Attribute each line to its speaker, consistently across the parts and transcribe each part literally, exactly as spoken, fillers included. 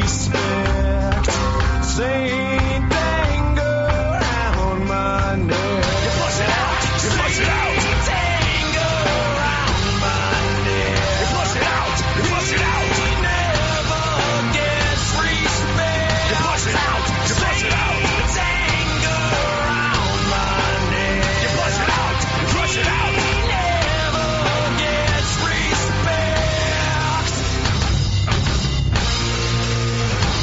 Speaker 1: respect. Same thing around my neck. You push it out, you push it out. Thing around my neck. You push it out, you push it out. He never gets respect. You push it out, you push it out. Thing around my neck. You push it out, you push it out. He never gets respect.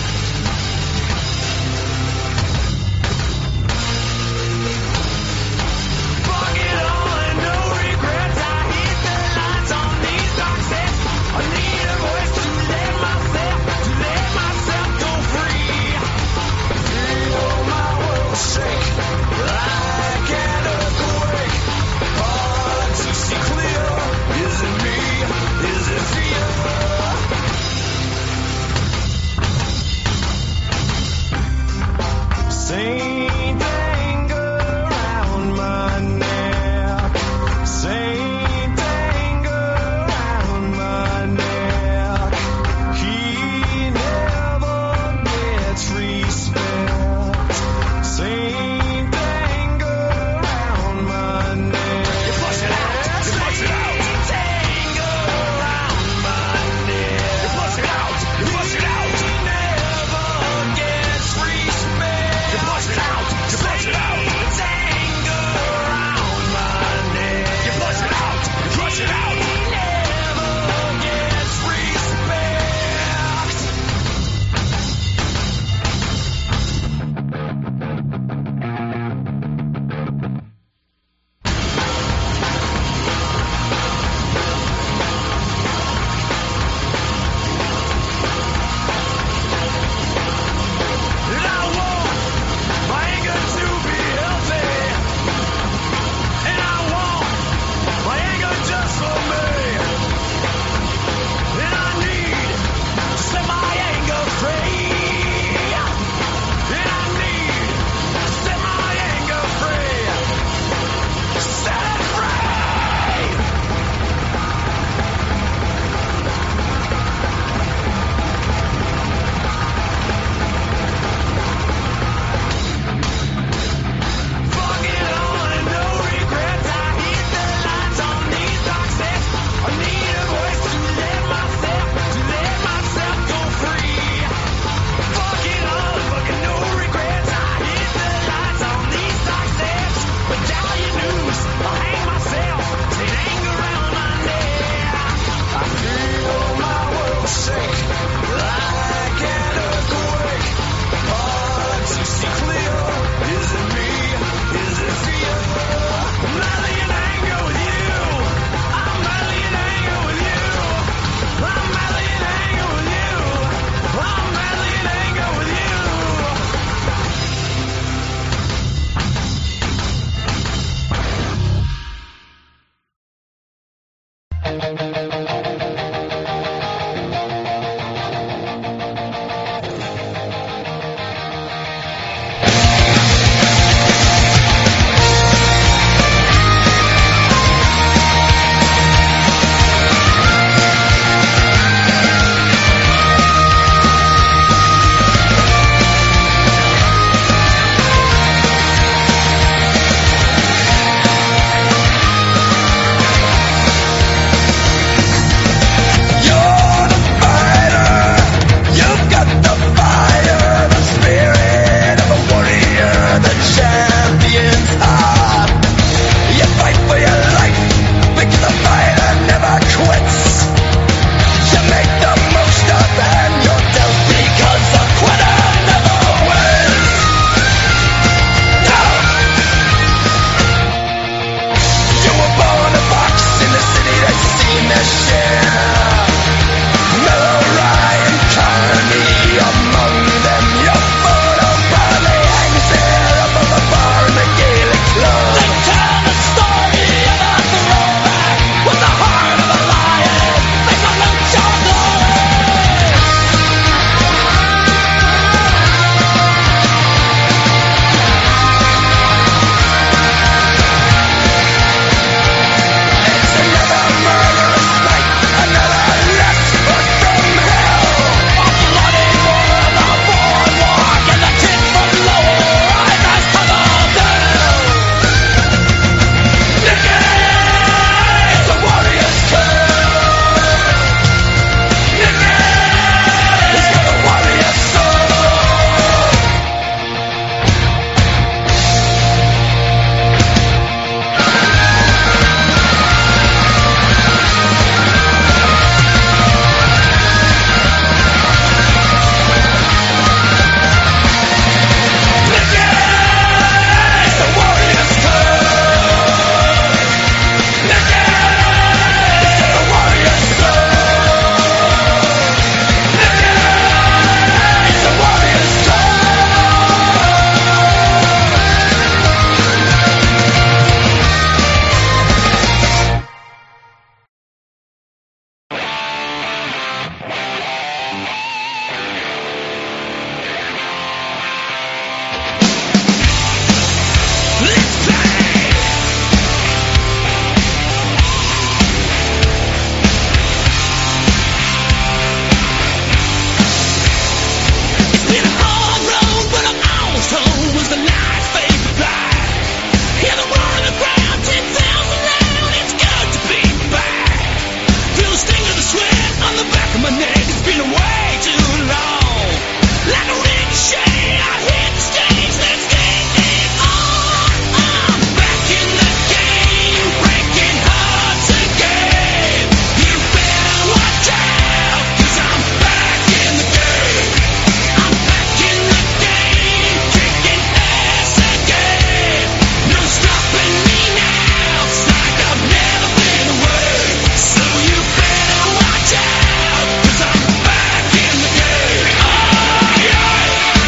Speaker 1: been way too long. Like a ricochet, I hit the stage. Let's get it on. I'm back in the game, breaking hearts again. You better watch out, 'cause I'm back in the game. I'm back in the game, kicking ass again. No stopping me now, it's like I've never been away. So you better watch out, 'cause I'm back in the game. Oh yeah.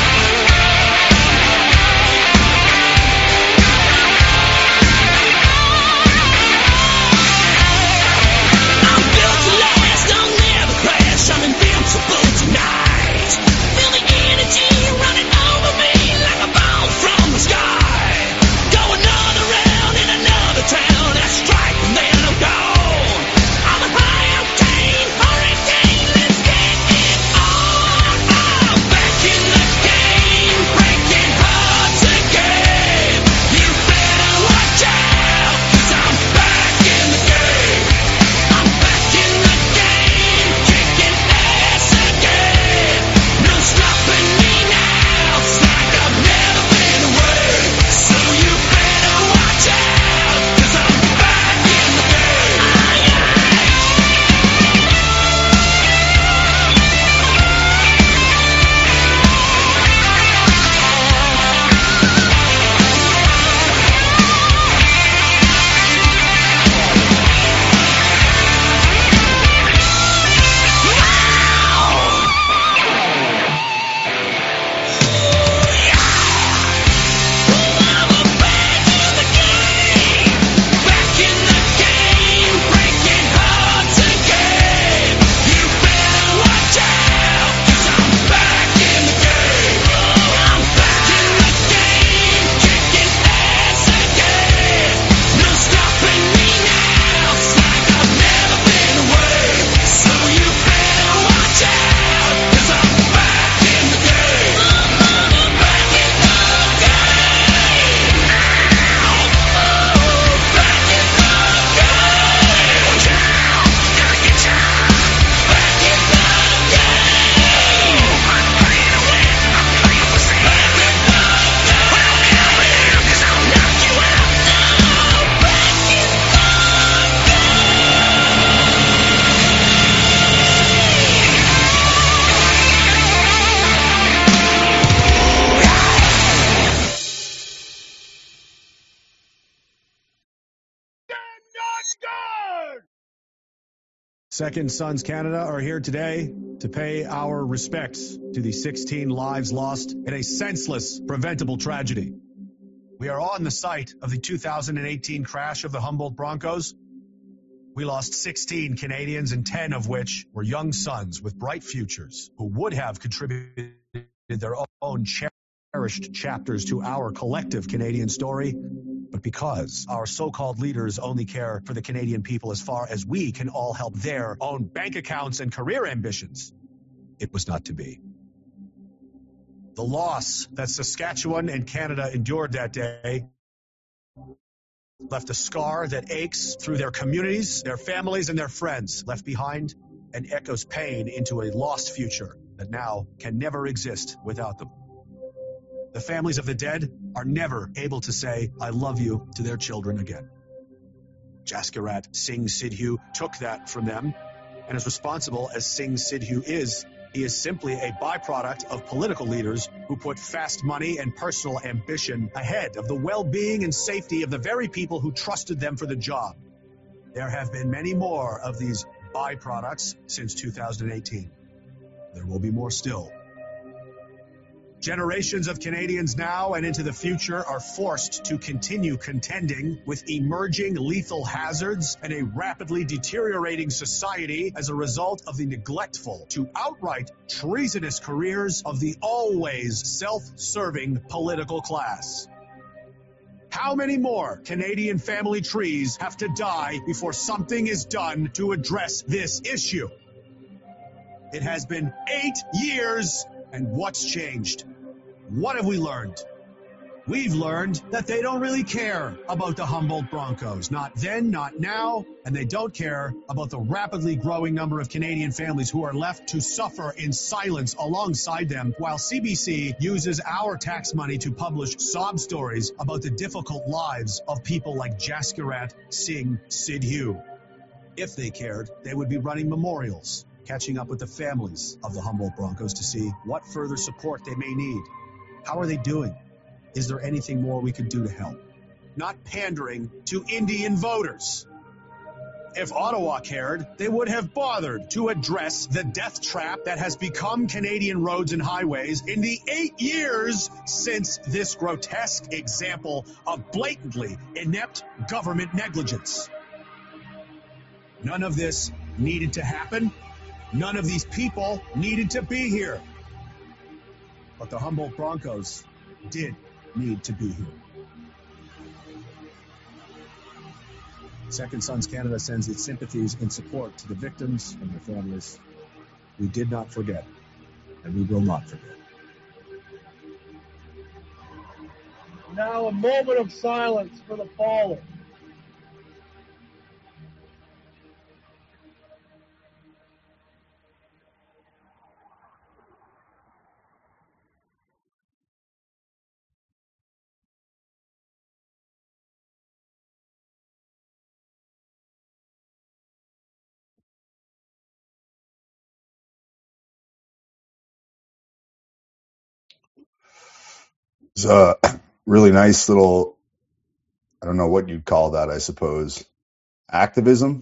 Speaker 1: I'm built to last, I'll never crash. I'm invincible tonight. Feel the energy running over me like a ball from the sky. Go another round in another town. I strike and then I'm gone. I'm a high octane hurricane. Let's get it on. I'm back in the game, breaking hearts again. You better watch out, 'cause I'm back in the game. I'm back in the game, kicking ass again. No stopping me now, it's like I've never been away. So you better watch out, 'cause I'm back in the game. Back in the game, breaking hearts again. You better watch out, 'cause I'm back in the game. I'm back in the game, kicking ass again. No stopping me now, it's like I've never been away. So you better watch out, 'cause I'm back in the game. Back in the game. Back in the game. Watch out, gotta get ya. Back in the game. I'm playing to win, I'm playing for sale. Back in the game. Well, now I am, 'cause I'll knock you out. Back in the
Speaker 2: Second Sons Canada are here today to pay our respects to the sixteen lives lost in a senseless, preventable tragedy. We are on the site of the two thousand eighteen crash of the Humboldt Broncos. We lost sixteen Canadians, and ten of which were young sons with bright futures who would have contributed their own cherished chapters to our collective Canadian story. But because our so-called leaders only care for the Canadian people as far as we can all help their own bank accounts and career ambitions, it was not to be. The loss that Saskatchewan and Canada endured that day left a scar that aches through their communities, their families, and their friends left behind, and echoes pain into a lost future that now can never exist without them. The families of the dead are never able to say, "I love you," to their children again. Jaskirat Singh Sidhu took that from them, and as responsible as Singh Sidhu is, he is simply a byproduct of political leaders who put fast money and personal ambition ahead of the well-being and safety of the very people who trusted them for the job. There have been many more of these byproducts since two thousand eighteen. There will be more still. Generations of Canadians now and into the future are forced to continue contending with emerging lethal hazards and a rapidly deteriorating society as a result of the neglectful to outright treasonous careers of the always self-serving political class. How many more Canadian family trees have to die before something is done to address this issue? It has been eight years, and what's changed? What have we learned? We've learned that they don't really care about the Humboldt Broncos. Not then, not now, and they don't care about the rapidly growing number of Canadian families who are left to suffer in silence alongside them, while C B C uses our tax money to publish sob stories about the difficult lives of people like Jaskirat Singh Sidhu. If they cared, they would be running memorials, catching up with the families of the Humboldt Broncos to see what further support they may need. How are they doing? Is there anything more we could do to help? Not pandering to Indian voters. If Ottawa cared, they would have bothered to address the death trap that has become Canadian roads and highways in the eight years since this grotesque example of blatantly inept government negligence. None of this needed to happen. None of these people needed to be here. But the Humboldt Broncos did need to be here. Second Sons Canada sends its sympathies and support to the victims and their families. We did not forget, and we will not forget.
Speaker 3: Now a moment of silence for the fallen.
Speaker 4: It's a really nice little, I don't know what you'd call that, I suppose, activism.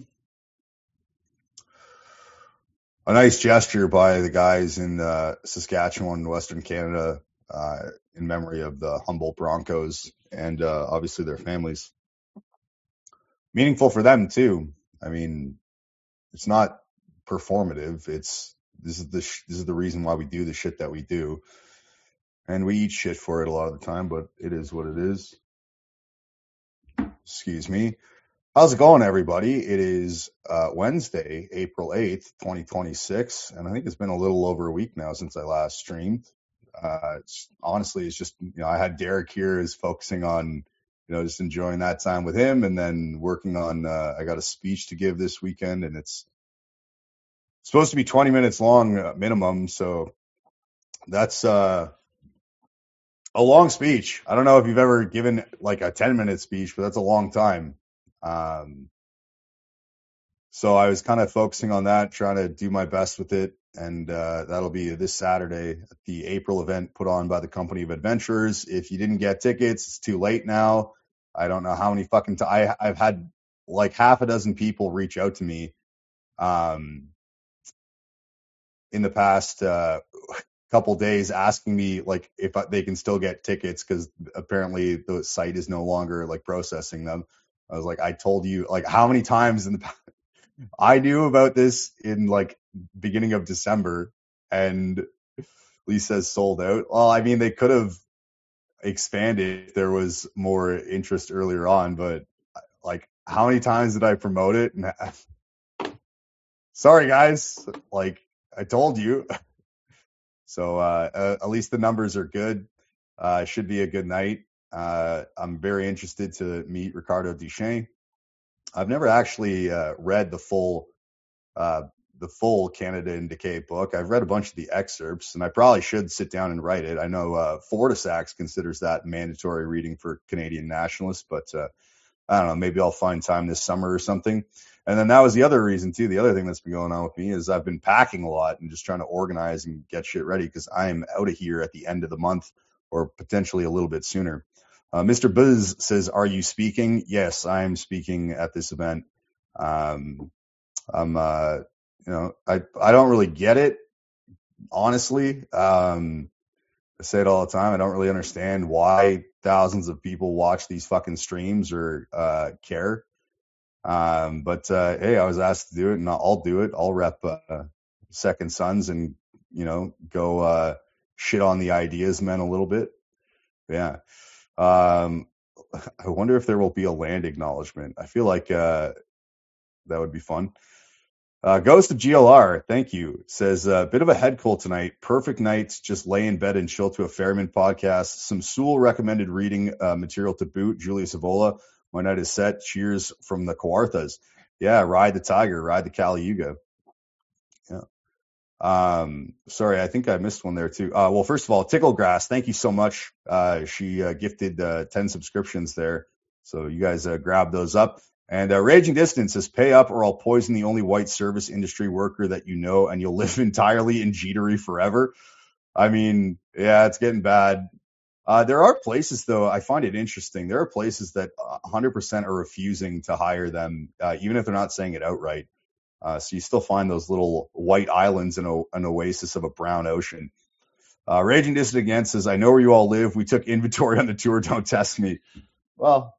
Speaker 4: A nice gesture by the guys in uh, Saskatchewan, Western Canada, uh, in memory of the Humboldt Broncos and uh, obviously their families. Meaningful for them too. I mean, it's not performative. It's this is the sh- this is the reason why we do the shit that we do. And we eat shit for it a lot of the time, but it is what it is. Excuse me. How's it going, everybody? It is uh, Wednesday, April eighth, twenty twenty-six, and I think it's been a little over a week now since I last streamed. Uh, it's, honestly, it's just, you know, I had Derek here is focusing on, you know, just enjoying that time with him and then working on, uh, I got a speech to give this weekend, and it's supposed to be twenty minutes long uh, minimum, so that's... uh a long speech. I don't know if you've ever given like a ten minute speech, but that's a long time. Um, so I was kind of focusing on that, trying to do my best with it. And uh, that'll be this Saturday at the April event put on by the Company of Adventurers. If you didn't get tickets, it's too late now. I don't know how many fucking times. I've had like half a dozen people reach out to me um, in the past uh couple days asking me like if they can still get tickets because apparently the site is no longer like processing them. I was like, I told you like how many times in the past I knew about this in like beginning of December and Lisa's sold out. Well, I mean, they could have expanded if there was more interest earlier on, but like how many times did I promote it? And sorry guys, like I told you. So uh, uh, at least the numbers are good. Uh, should be a good night. Uh, I'm very interested to meet Ricardo Duchesne. I've never actually uh, read the full uh, the full Canada in Decay book. I've read a bunch of the excerpts, and I probably should sit down and write it. I know uh, Fortisax considers that mandatory reading for Canadian nationalists, but uh, I don't know. Maybe I'll find time this summer or something. And then that was the other reason, too. The other thing that's been going on with me is I've been packing a lot and just trying to organize and get shit ready because I'm out of here at the end of the month or potentially a little bit sooner. Uh, Mister Buzz says, are you speaking? Yes, I am speaking at this event. Um, I'm, uh, you know, I, I don't really get it, honestly. Um, I say it all the time. I don't really understand why thousands of people watch these fucking streams or uh, care. Um, but, uh, hey, I was asked to do it and I'll do it. I'll rep, uh, Second Sons and, you know, go, uh, shit on the ideas men a little bit. Yeah. Um, I wonder if there will be a land acknowledgement. I feel like, uh, that would be fun. Uh, Ghost of G L R, thank you. Says a uh, bit of a head cold tonight. Perfect night, just lay in bed and chill to a Fairman podcast. Some Sewell recommended reading uh, material to boot. Julius Evola, my night is set. Cheers from the Kawarthas. Yeah, ride the tiger, ride the Caliuga. Yeah. Um, sorry, I think I missed one there too. Uh, well, first of all, Ticklegrass, thank you so much. Uh, she uh, gifted uh, ten subscriptions there, so you guys uh, grab those up. And uh, Raging Distance says, pay up or I'll poison the only white service industry worker that you know, and you'll live entirely in jeetery forever. I mean, yeah, it's getting bad. Uh, there are places, though, I find it interesting. There are places that one hundred percent are refusing to hire them, uh, even if they're not saying it outright. Uh, so you still find those little white islands in a, an oasis of a brown ocean. Uh, Raging Distant again says, I know where you all live. We took inventory on the tour. Don't test me. Well,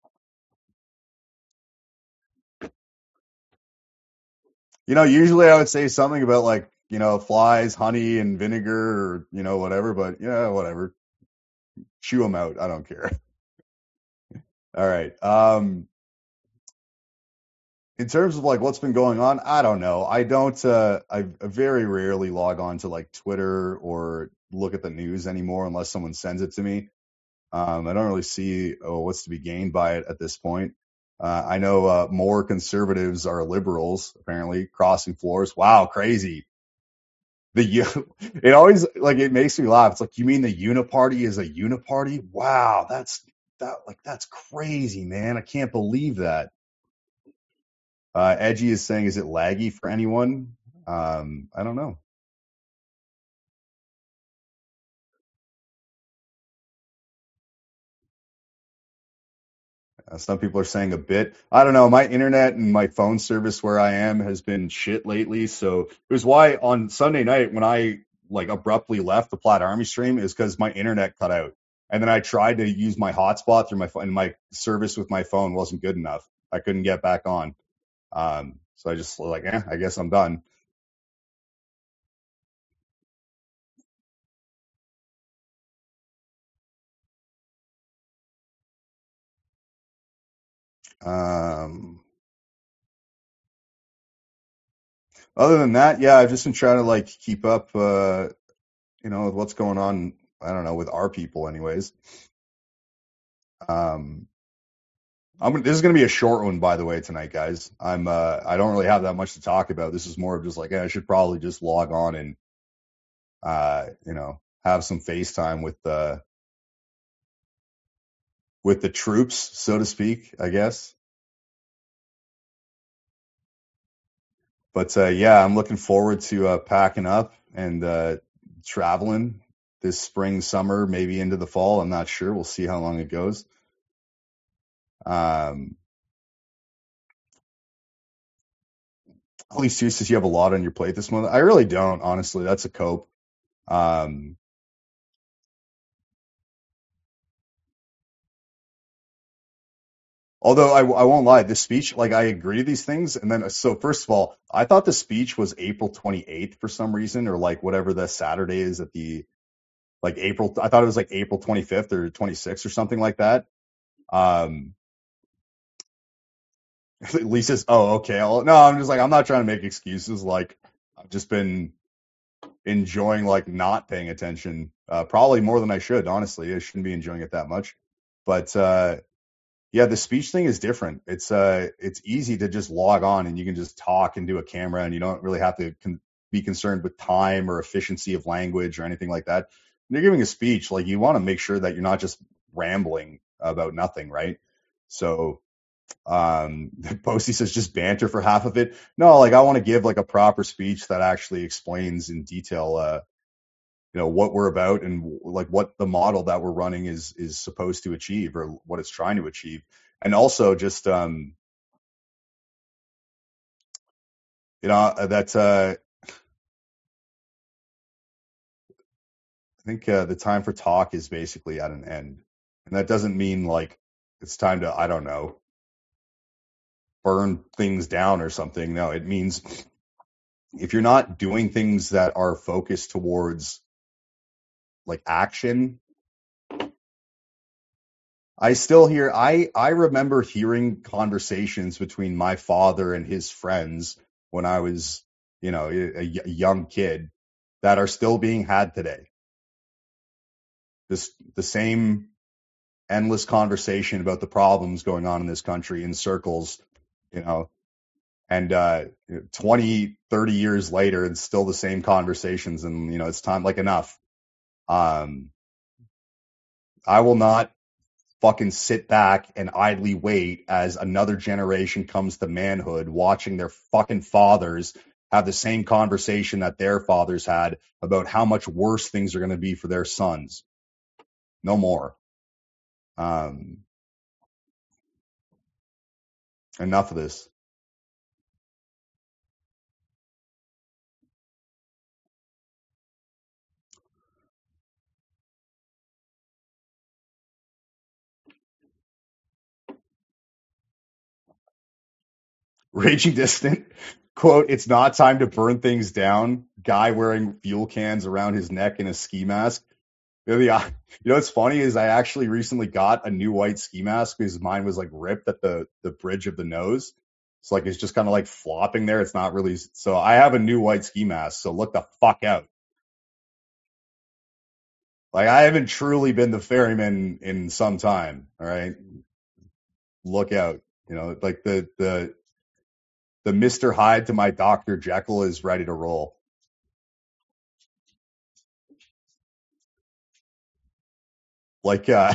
Speaker 4: you know, usually I would say something about like, you know, flies, honey, and vinegar or, you know, whatever. But, yeah, whatever. Chew them out. I don't care. All right. Um, in terms of like what's been going on, I don't know. I don't, uh, I very rarely log on to like Twitter or look at the news anymore unless someone sends it to me. Um, I don't really see oh, what's to be gained by it at this point. Uh, I know uh, more conservatives are liberals, apparently, crossing floors. Wow, crazy. The it always like it makes me laugh. It's like, you mean the Uniparty is a Uniparty? Wow, that's that like that's crazy, man. I can't believe that. Uh, Edgy is saying, is it laggy for anyone? Um, I don't know. Uh, some people are saying a bit. I don't know. My internet and my phone service where I am has been shit lately. So it was why on Sunday night when I like abruptly left the Plaid Army stream is because my internet cut out. And then I tried to use my hotspot through my phone, and my service with my phone wasn't good enough. I couldn't get back on. Um, so I just like, eh, I guess I'm done. Um, other than that, yeah, I've just been trying to like keep up, uh, you know, with what's going on. I don't know, with our people, anyways. Um, I'm this is gonna be a short one, by the way, tonight, guys. I'm uh, I don't really have that much to talk about. This is more of just like, eh, I should probably just log on and, uh, you know, have some FaceTime with the with the troops, so to speak, I guess. But uh, yeah, I'm looking forward to uh, packing up and uh, traveling this spring, summer, maybe into the fall. I'm not sure. We'll see how long it goes. Um, Holy Stu says you have a lot on your plate this month. I really don't, honestly. That's a cope. Um, although I, I won't lie, the speech, like I agree to these things. And then, so first of all, I thought the speech was April twenty-eighth for some reason, or like whatever the Saturday is at the, like April, I thought it was like April twenty-fifth or twenty-sixth or something like that. Um, Lisa's, oh, okay. I'll, no, I'm just like, I'm not trying to make excuses. Like, I've just been enjoying like not paying attention, uh, probably more than I should, honestly. I shouldn't be enjoying it that much. But, uh, yeah, the speech thing is different. It's, uh, it's easy to just log on and you can just talk into a camera and you don't really have to con- be concerned with time or efficiency of language or anything like that. When you're giving a speech, like you want to make sure that you're not just rambling about nothing, right? So, um Posty says just banter for half of it. No, like I want to give like a proper speech that actually explains in detail uh you know what we're about and like what the model that we're running is is supposed to achieve or what it's trying to achieve. And also just um you know that uh I think uh, the time for talk is basically at an end. And that doesn't mean like it's time to, I don't know, burn things down or something. No, it means if you're not doing things that are focused towards like action, I still hear, I, I remember hearing conversations between my father and his friends when I was, you know, a, a young kid that are still being had today. This, the same endless conversation about the problems going on in this country in circles, you know, and uh, twenty, thirty years later, it's still the same conversations. And, you know, it's time, like, enough. Um, I will not fucking sit back and idly wait as another generation comes to manhood, watching their fucking fathers have the same conversation that their fathers had about how much worse things are going to be for their sons. No more. Um, enough of this. Raging Distant, quote, "It's not time to burn things down." Guy wearing fuel cans around his neck in a ski mask. You know, the, you know what's funny is I actually recently got a new white ski mask because mine was like ripped at the, the bridge of the nose. It's like it's just kind of like flopping there. It's not really. So I have a new white ski mask. So look the fuck out. Like, I haven't truly been the ferryman in some time. All right. Look out. You know, like the, the, the Mister Hyde to my Doctor Jekyll is ready to roll. Like, uh,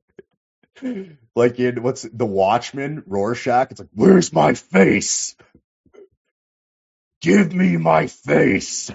Speaker 4: like in what's the Watchmen, Rorschach? It's like, where's my face? Give me my face.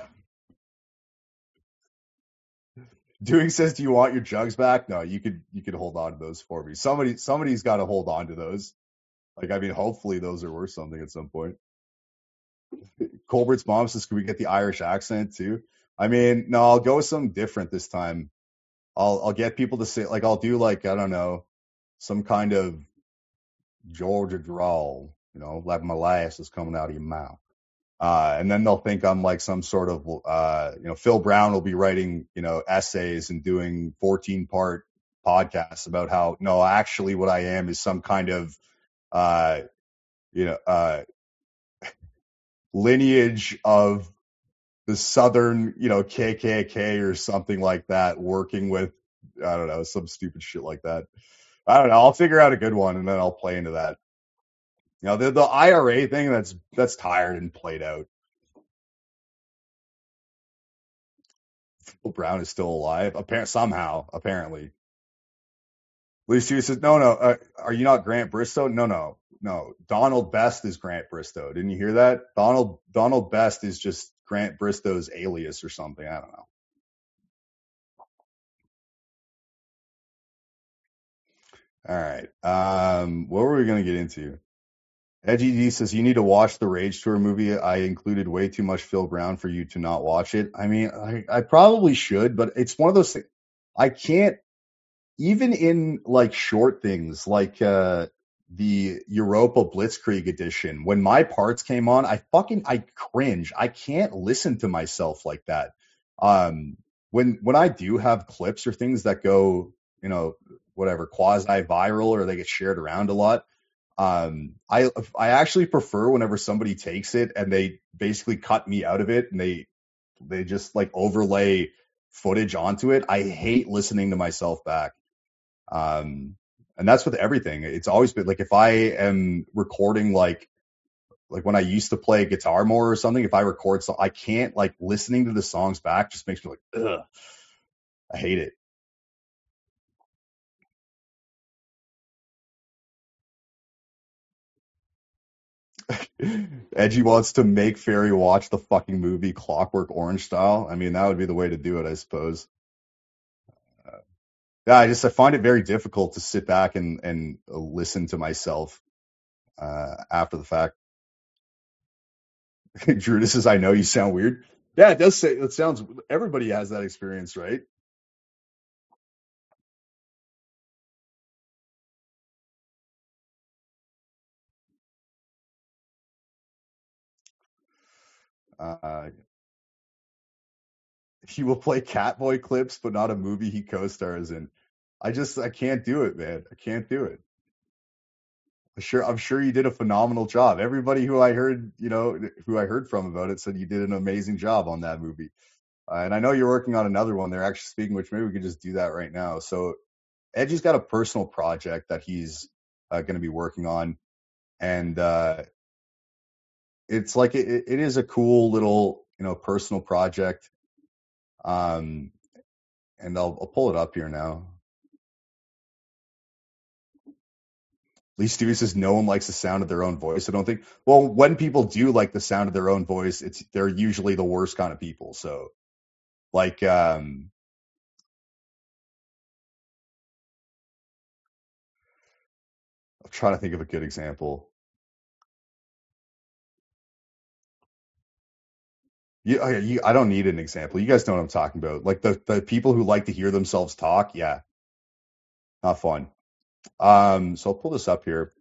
Speaker 4: Doing says, do you want your jugs back? No, you could you could hold on to those for me. Somebody somebody's got to hold on to those. Like, I mean, hopefully those are worth something at some point. Colbert's mom says, can we get the Irish accent too? I mean, no, I'll go with something different this time. I'll I'll get people to say, like, I'll do like, I don't know, some kind of Georgia drawl, you know, like molasses coming out of your mouth. Uh, and then they'll think I'm like some sort of, uh, you know, Phil Brown will be writing, you know, essays and doing fourteen part podcasts about how, no, actually what I am is some kind of, uh, you know, uh, lineage of the Southern, you know, K K K or something like that, working with, I don't know, some stupid shit like that. I don't know. I'll figure out a good one and then I'll play into that. You know, the, the I R A thing, that's, that's tired and played out. Phil Brown is still alive, apparently, somehow, apparently. Lucy says, no, no, uh, are you not Grant Bristow? No, no, no. Donald Best is Grant Bristow. Didn't you hear that? Donald Donald Best is just Grant Bristow's alias or something. I don't know. All right. Um, what were we going to get into? Edgy D says, you need to watch the Rage Tour movie. I included way too much Phil Brown for you to not watch it. I mean, I, I probably should, but it's one of those things. I can't, even in like short things like uh, the Europa Blitzkrieg edition, when my parts came on, I fucking, I cringe. I can't listen to myself like that. Um, when, when I do have clips or things that go, you know, whatever, quasi viral or they get shared around a lot. Um, I, I actually prefer whenever somebody takes it and they basically cut me out of it and they, they just like overlay footage onto it. I hate listening to myself back. Um, and that's with everything. It's always been like, if I am recording, like, like when I used to play guitar more or something, if I record, so I can't, like, listening to the songs back just makes me like, ugh, I hate it. Edgy wants to make Ferry watch the fucking movie Clockwork Orange style. I mean, that would be the way to do it, I suppose. Uh, yeah, I just I find it very difficult to sit back and and listen to myself uh, after the fact. Drew says, "I know you sound weird." Yeah, it does say it sounds. Everybody has that experience, right? Uh, he will play Catboy clips, but not a movie he co-stars in. I just I can't do it, man. I can't do it. Sure, I'm sure you did a phenomenal job. Everybody who I heard, you know, who I heard from about it said you did an amazing job on that movie. Uh, and I know you're working on another one. They're actually speaking, which maybe we could just do that right now. So Edgy's got a personal project that he's uh, going to be working on, and uh, it's like it, it is a cool little, you know, personal project. Um, and I'll, I'll pull it up here now. Lee Stewie says no one likes the sound of their own voice. I don't think. Well, when people do like the sound of their own voice, it's they're usually the worst kind of people. So, like, um, I'm trying to think of a good example. You, you, I don't need an example. You guys know what I'm talking about. Like the the people who like to hear themselves talk. Yeah, not fun. Um, so I'll pull this up here.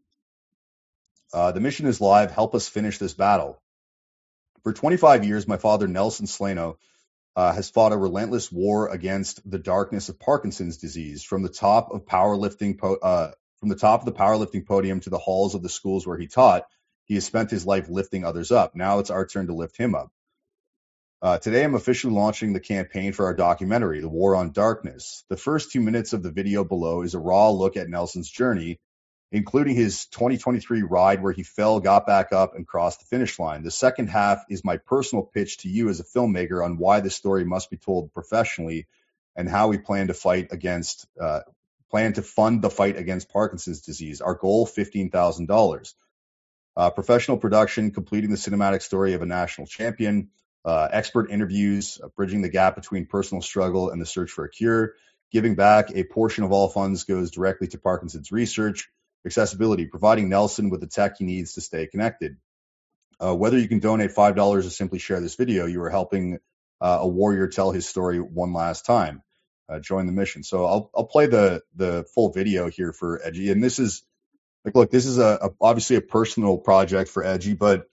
Speaker 4: Uh, the mission is live. Help us finish this battle. For twenty-five years, my father, Nelson Slano, uh, has fought a relentless war against the darkness of Parkinson's disease. From the top of powerlifting, po- uh, from the top of the powerlifting podium to the halls of the schools where he taught, he has spent his life lifting others up. Now it's our turn to lift him up. Uh, today, I'm officially launching the campaign for our documentary, The War on Darkness. The first two minutes of the video below is a raw look at Nelson's journey, including his twenty twenty-three ride where he fell, got back up, and crossed the finish line. The second half is my personal pitch to you as a filmmaker on why this story must be told professionally and how we plan to fight against, uh, plan to fund the fight against Parkinson's disease. Our goal, fifteen thousand dollars. Uh, professional production, completing the cinematic story of a national champion, uh, expert interviews, uh, bridging the gap between personal struggle and the search for a cure, giving back. A portion of all funds goes directly to Parkinson's research. Accessibility, providing Nelson with the tech he needs to stay connected. Uh, whether you can donate five dollars or simply share this video, you are helping uh, a warrior tell his story one last time. Uh, join the mission. So I'll I'll play the the full video here for Edgy. And this is, like, look, this is a, a obviously a personal project for Edgy, but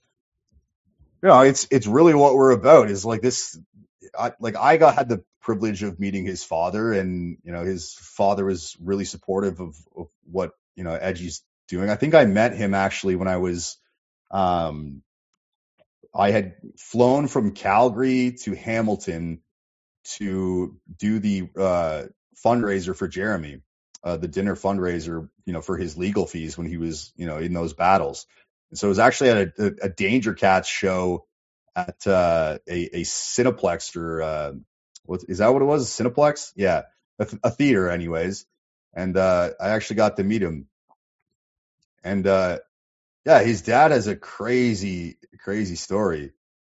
Speaker 4: you know, it's it's really what we're about. Is like this, I, like I got had the privilege of meeting his father, and you know, his father was really supportive of, of what, you know, Edgy's doing. I think I met him actually when I was, um, I had flown from Calgary to Hamilton to do the uh, fundraiser for Jeremy, uh, the dinner fundraiser, you know, for his legal fees when he was, you know, in those battles. And so it was actually at a, a Danger Cats show at uh, a, a Cineplex, or uh, what is that what it was? A Cineplex? Yeah, a, a theater anyways. And uh, I actually got to meet him. And uh, yeah, his dad has a crazy, crazy story.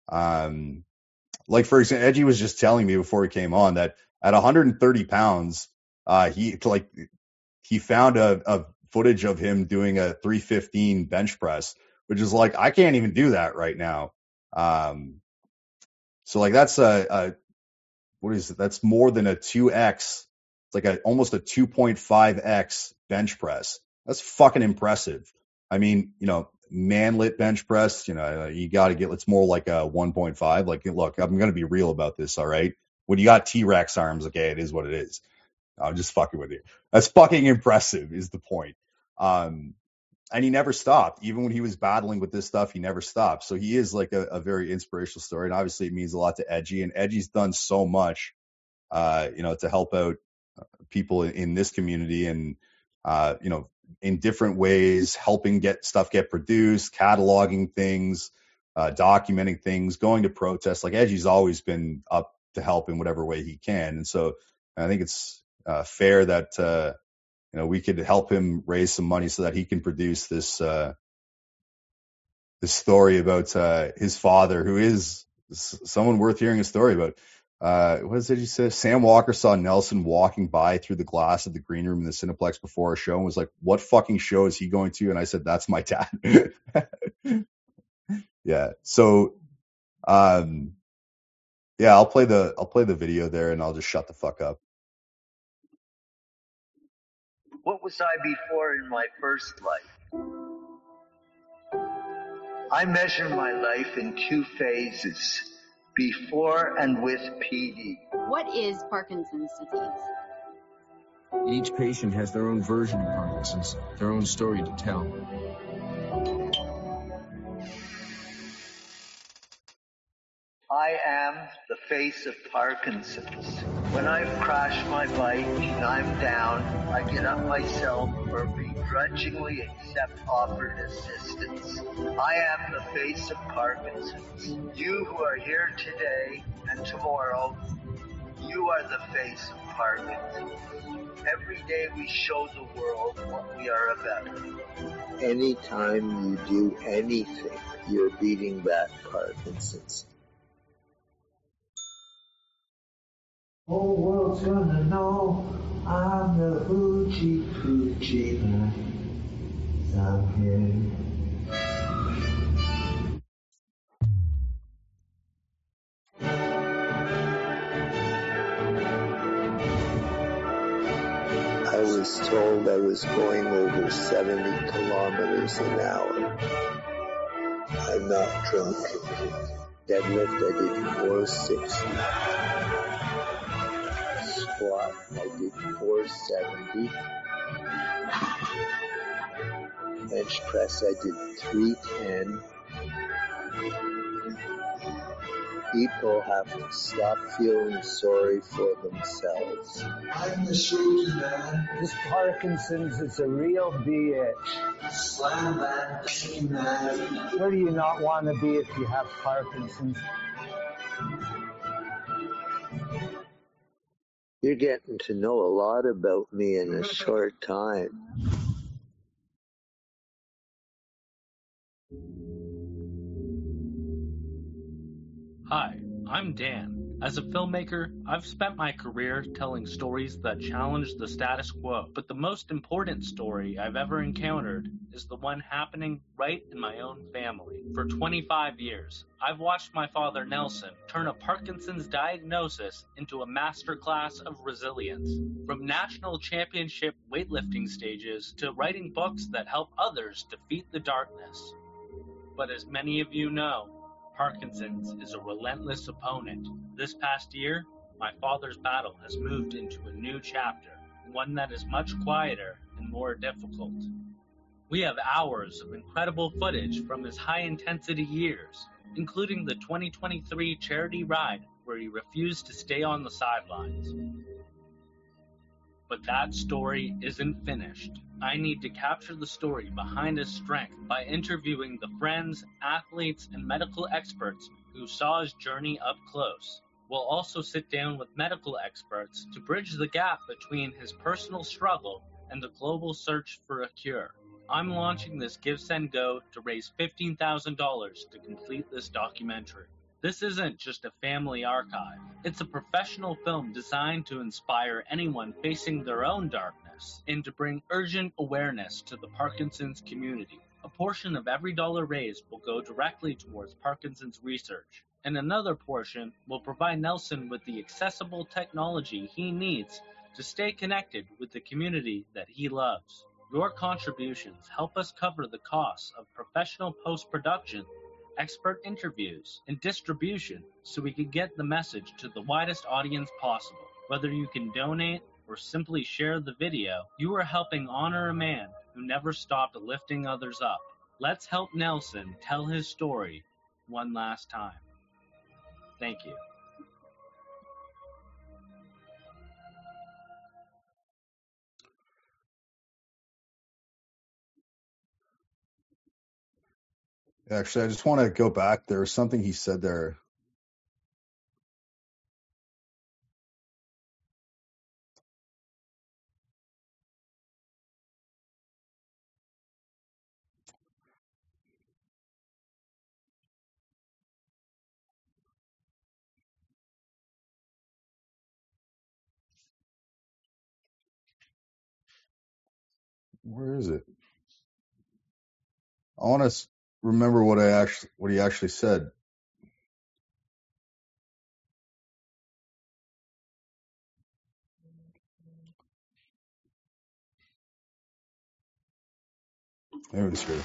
Speaker 4: Um, like, for example, Edgy was just telling me before he came on that at one hundred thirty pounds, uh, he like he found a, a footage of him doing a three fifteen bench press, which is like, I can't even do that right now. Um, so like that's a, a what is it? That's more than a two X. It's like a almost a two point five X bench press. That's fucking impressive. I mean, you know, manlit bench press, you know, you got to get, it's more like a one point five. Like, look, I'm going to be real about this. All right. When you got T-Rex arms, okay, it is what it is. I'm just fucking with you. That's fucking impressive is the point. Um, and he never stopped. Even when he was battling with this stuff, he never stopped. So he is like a, a very inspirational story. And obviously it means a lot to Edgy, and Edgy's done so much, uh, you know, to help out people in, in this community, and, uh, you know, in different ways, helping get stuff get produced, cataloging things, uh, documenting things, going to protests. Like, Edgy's always been up to help in whatever way he can. And so I think it's uh, fair that, uh, you know, we could help him raise some money so that he can produce this, uh, this story about uh, his father, who is someone worth hearing a story about. Uh, what did he say? Sam Walker saw Nelson walking by through the glass of the green room in the Cineplex before a show and was like, what fucking show is he going to? And I said, that's my dad. Yeah. So, um, yeah, I'll play the, I'll play the video there, and I'll just shut the fuck up.
Speaker 5: What was I before in my first life? I measure my life in two phases, before and with P D.
Speaker 6: What is Parkinson's disease? Each patient has their own version of Parkinson's, their own story to tell.
Speaker 5: I am the face of Parkinson's. When I've crashed my bike and I'm down, I get up myself or begrudgingly accept offered assistance. I am the face of Parkinson's. You who are here today and tomorrow, you are the face of Parkinson's. Every day we show the world what we are about.
Speaker 7: Anytime you do anything, you're beating back Parkinson's. Whole world's gonna know I'm the hoochie coochie man. I'm here. I was told I was going over seventy kilometers an hour. I'm not drunk. Deadlift, I did four sixty. Squat, I did four seventy. Bench press, I did three ten. People have to stop feeling sorry for themselves. I'm the shaky man. This Parkinson's is a real bitch. Slam that bang man. Where do you not want to be if you have Parkinson's? You're getting to know a lot about me in a short time.
Speaker 8: Hi, I'm Dan. As a filmmaker, I've spent my career telling stories that challenge the status quo, but the most important story I've ever encountered is the one happening right in my own family. For twenty-five years, I've watched my father Nelson turn a Parkinson's diagnosis into a masterclass of resilience. From national championship weightlifting stages to writing books that help others defeat the darkness. But as many of you know, Parkinson's is a relentless opponent. This past year, my father's battle has moved into a new chapter, one that is much quieter and more difficult. We have hours of incredible footage from his high-intensity years, including the twenty twenty-three charity ride where he refused to stay on the sidelines. But that story isn't finished. I need to capture the story behind his strength by interviewing the friends, athletes, and medical experts who saw his journey up close. We'll also sit down with medical experts to bridge the gap between his personal struggle and the global search for a cure. I'm launching this Give Send Go to raise fifteen thousand dollars to complete this documentary. This isn't just a family archive. It's a professional film designed to inspire anyone facing their own darkness and to bring urgent awareness to the Parkinson's community. A portion of every dollar raised will go directly towards Parkinson's research, and another portion will provide Nelson with the accessible technology he needs to stay connected with the community that he loves. Your contributions help us cover the costs of professional post-production, expert interviews, and distribution so we can get the message to the widest audience possible. Whether you can donate or simply share the video, you are helping honor a man who never stopped lifting others up. Let's help Nelson tell his story one last time. Thank you.
Speaker 4: Actually, I just want to go back. There was something he said there. Where is it? I want to remember what I actually, what he actually said. There it is here.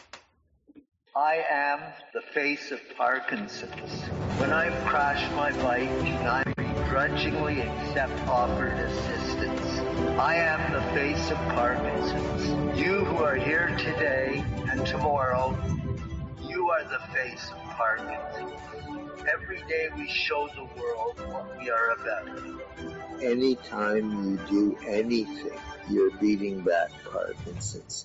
Speaker 5: I am the face of Parkinson's. When I've crashed my bike and I'm begrudgingly accept offered assistance. I am the face of Parkinson's. You who are here today and tomorrow, you are the face of Parkinson's. Every day we show the world what we are about.
Speaker 7: Anytime you do anything, you're beating back Parkinson's.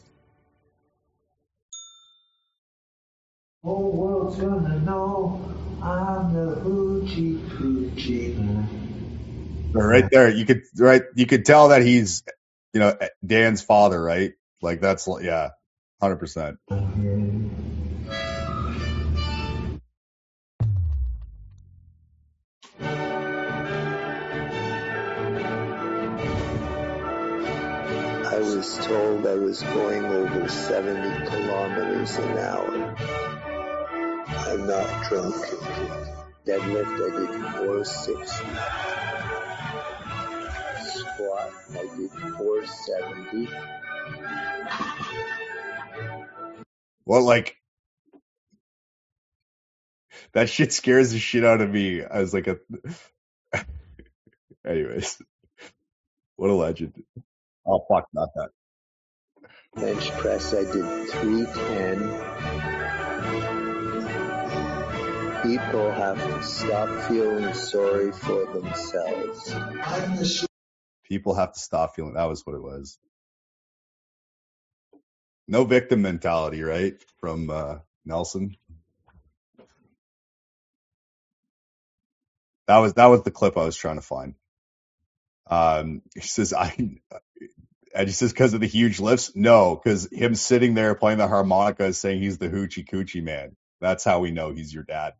Speaker 7: Whole world's gonna know I'm the hoochie coochie man.
Speaker 4: Right there, you could right, you could tell that he's, you know, Dan's father, right? Like that's yeah, hundred percent.
Speaker 7: I was told I was going over seventy kilometers an hour. I'm not drunk. Deadlift, I did four sixty. Squat, I did four seventy.
Speaker 4: Well, like that shit scares the shit out of me. I was like a. Anyways, what a legend. Oh fuck, not that.
Speaker 7: Bench press, I did three ten. People have to stop feeling sorry for themselves. I'm the sh-
Speaker 4: People have to stop feeling. That was what it was. No victim mentality, right? From uh, Nelson. That was that was the clip I was trying to find. Um, he says, "I," and he says, "Because of the huge lifts." No, because him sitting there playing the harmonica is saying he's the hoochie coochie man. That's how we know he's your dad.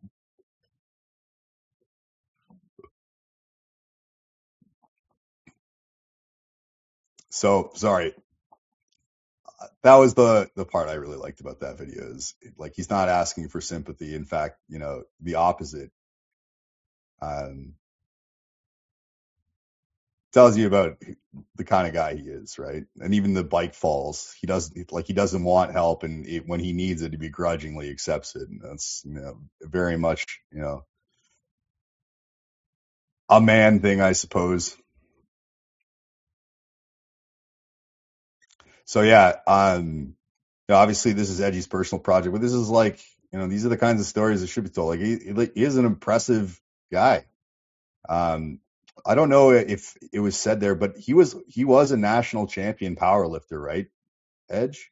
Speaker 4: So sorry. That was the the part I really liked about that video. Is like he's not asking for sympathy. In fact, you know, the opposite. Um, tells you about the kind of guy he is, right? And even the bike falls, he doesn't like he doesn't want help, and it, when he needs it, he begrudgingly accepts it. And that's, you know, very much, you know, a man thing, I suppose. So yeah, um, you know, obviously this is Edgy's personal project, but this is like, you know, these are the kinds of stories that should be told. Like he, he is an impressive guy. Um, I don't know if it was said there, but he was he was a national champion powerlifter, right? Edge.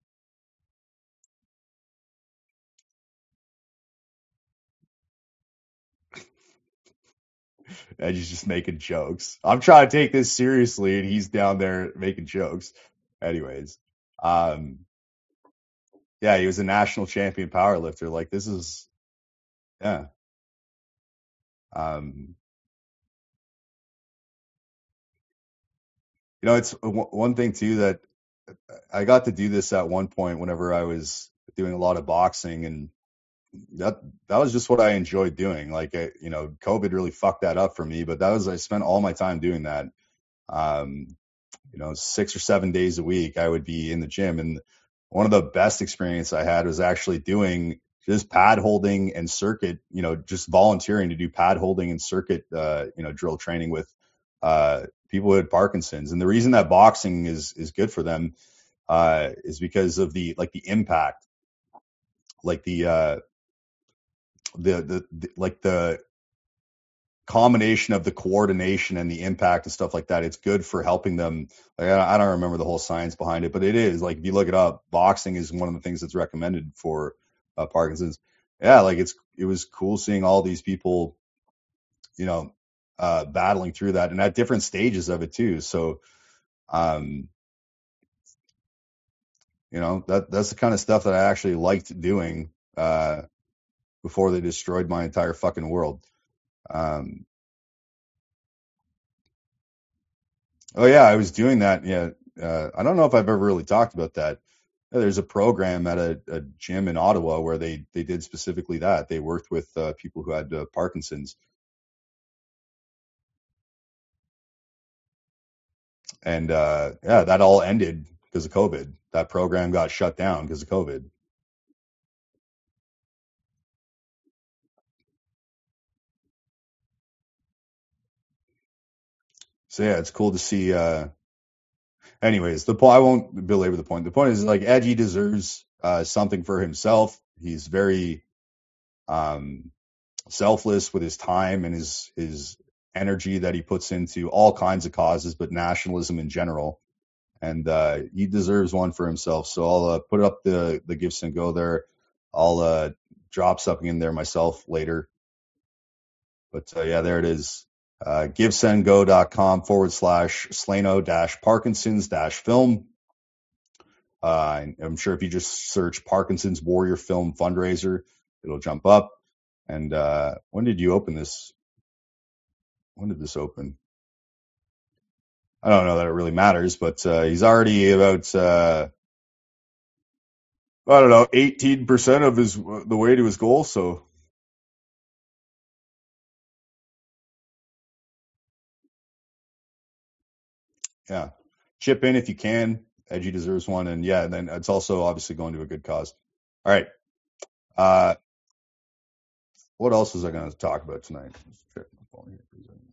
Speaker 4: Edge is just making jokes. I'm trying to take this seriously, and he's down there making jokes. Anyways, um, yeah, he was a national champion powerlifter. Like this is, yeah. Um, you know, it's one thing too that I got to do this at one point whenever I was doing a lot of boxing, and that that was just what I enjoyed doing. Like, I, you know, COVID really fucked that up for me, but that was, I spent all my time doing that. Um, you know, six or seven days a week, I would be in the gym. And one of the best experience I had was actually doing just pad holding and circuit, you know, just volunteering to do pad holding and circuit, uh, you know, drill training with, uh, people who had Parkinson's. And the reason that boxing is, is good for them, uh, is because of the, like the impact, like the, uh, the, the, the like the combination of the coordination and the impact and stuff like that. It's good for helping them. Like, I don't remember the whole science behind it, but it is like, if you look it up, boxing is one of the things that's recommended for uh, Parkinson's. Yeah. Like it's, it was cool seeing all these people, you know, uh, battling through that and at different stages of it too. So, um, you know, that, that's the kind of stuff that I actually liked doing, uh, before they destroyed my entire fucking world. Um, oh yeah, I was doing that. Yeah. Uh, I don't know if I've ever really talked about that. Yeah, there's a program at a, a gym in Ottawa where they, they did specifically that. They worked with uh, people who had uh, Parkinson's. And uh, yeah, that all ended because of COVID. That program got shut down because of COVID. so yeah, it's cool to see. Uh, anyways, the point, I won't belabor the point. The point is, like, Edgy deserves uh, something for himself. He's very um, selfless with his time and his his energy that he puts into all kinds of causes, but nationalism in general. And uh, he deserves one for himself. So I'll uh, put up the the Give Send Go there. I'll uh, drop something in there myself later. But uh, yeah, there it is. Uh, givesendgo.com forward slash Slano dash Parkinson's dash film. Uh, I'm sure if you just search Parkinson's Warrior Film Fundraiser, it'll jump up. And uh, when did you open this? When did this open? I don't know that it really matters, but uh, he's already about, uh, I don't know, eighteen percent of his the way to his goal. So yeah, chip in if you can. Edgy deserves one. And yeah, and then it's also obviously going to a good cause. All right. Uh, what else was I going to talk about tonight? Let's check my phone here for a second.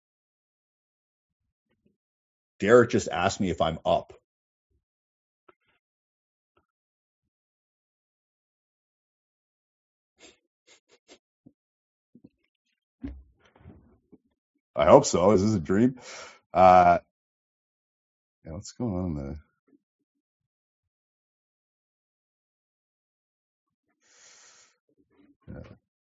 Speaker 4: Derek just asked me if I'm up. I hope so. Is this a dream? Uh, yeah, what's going on there? Yeah.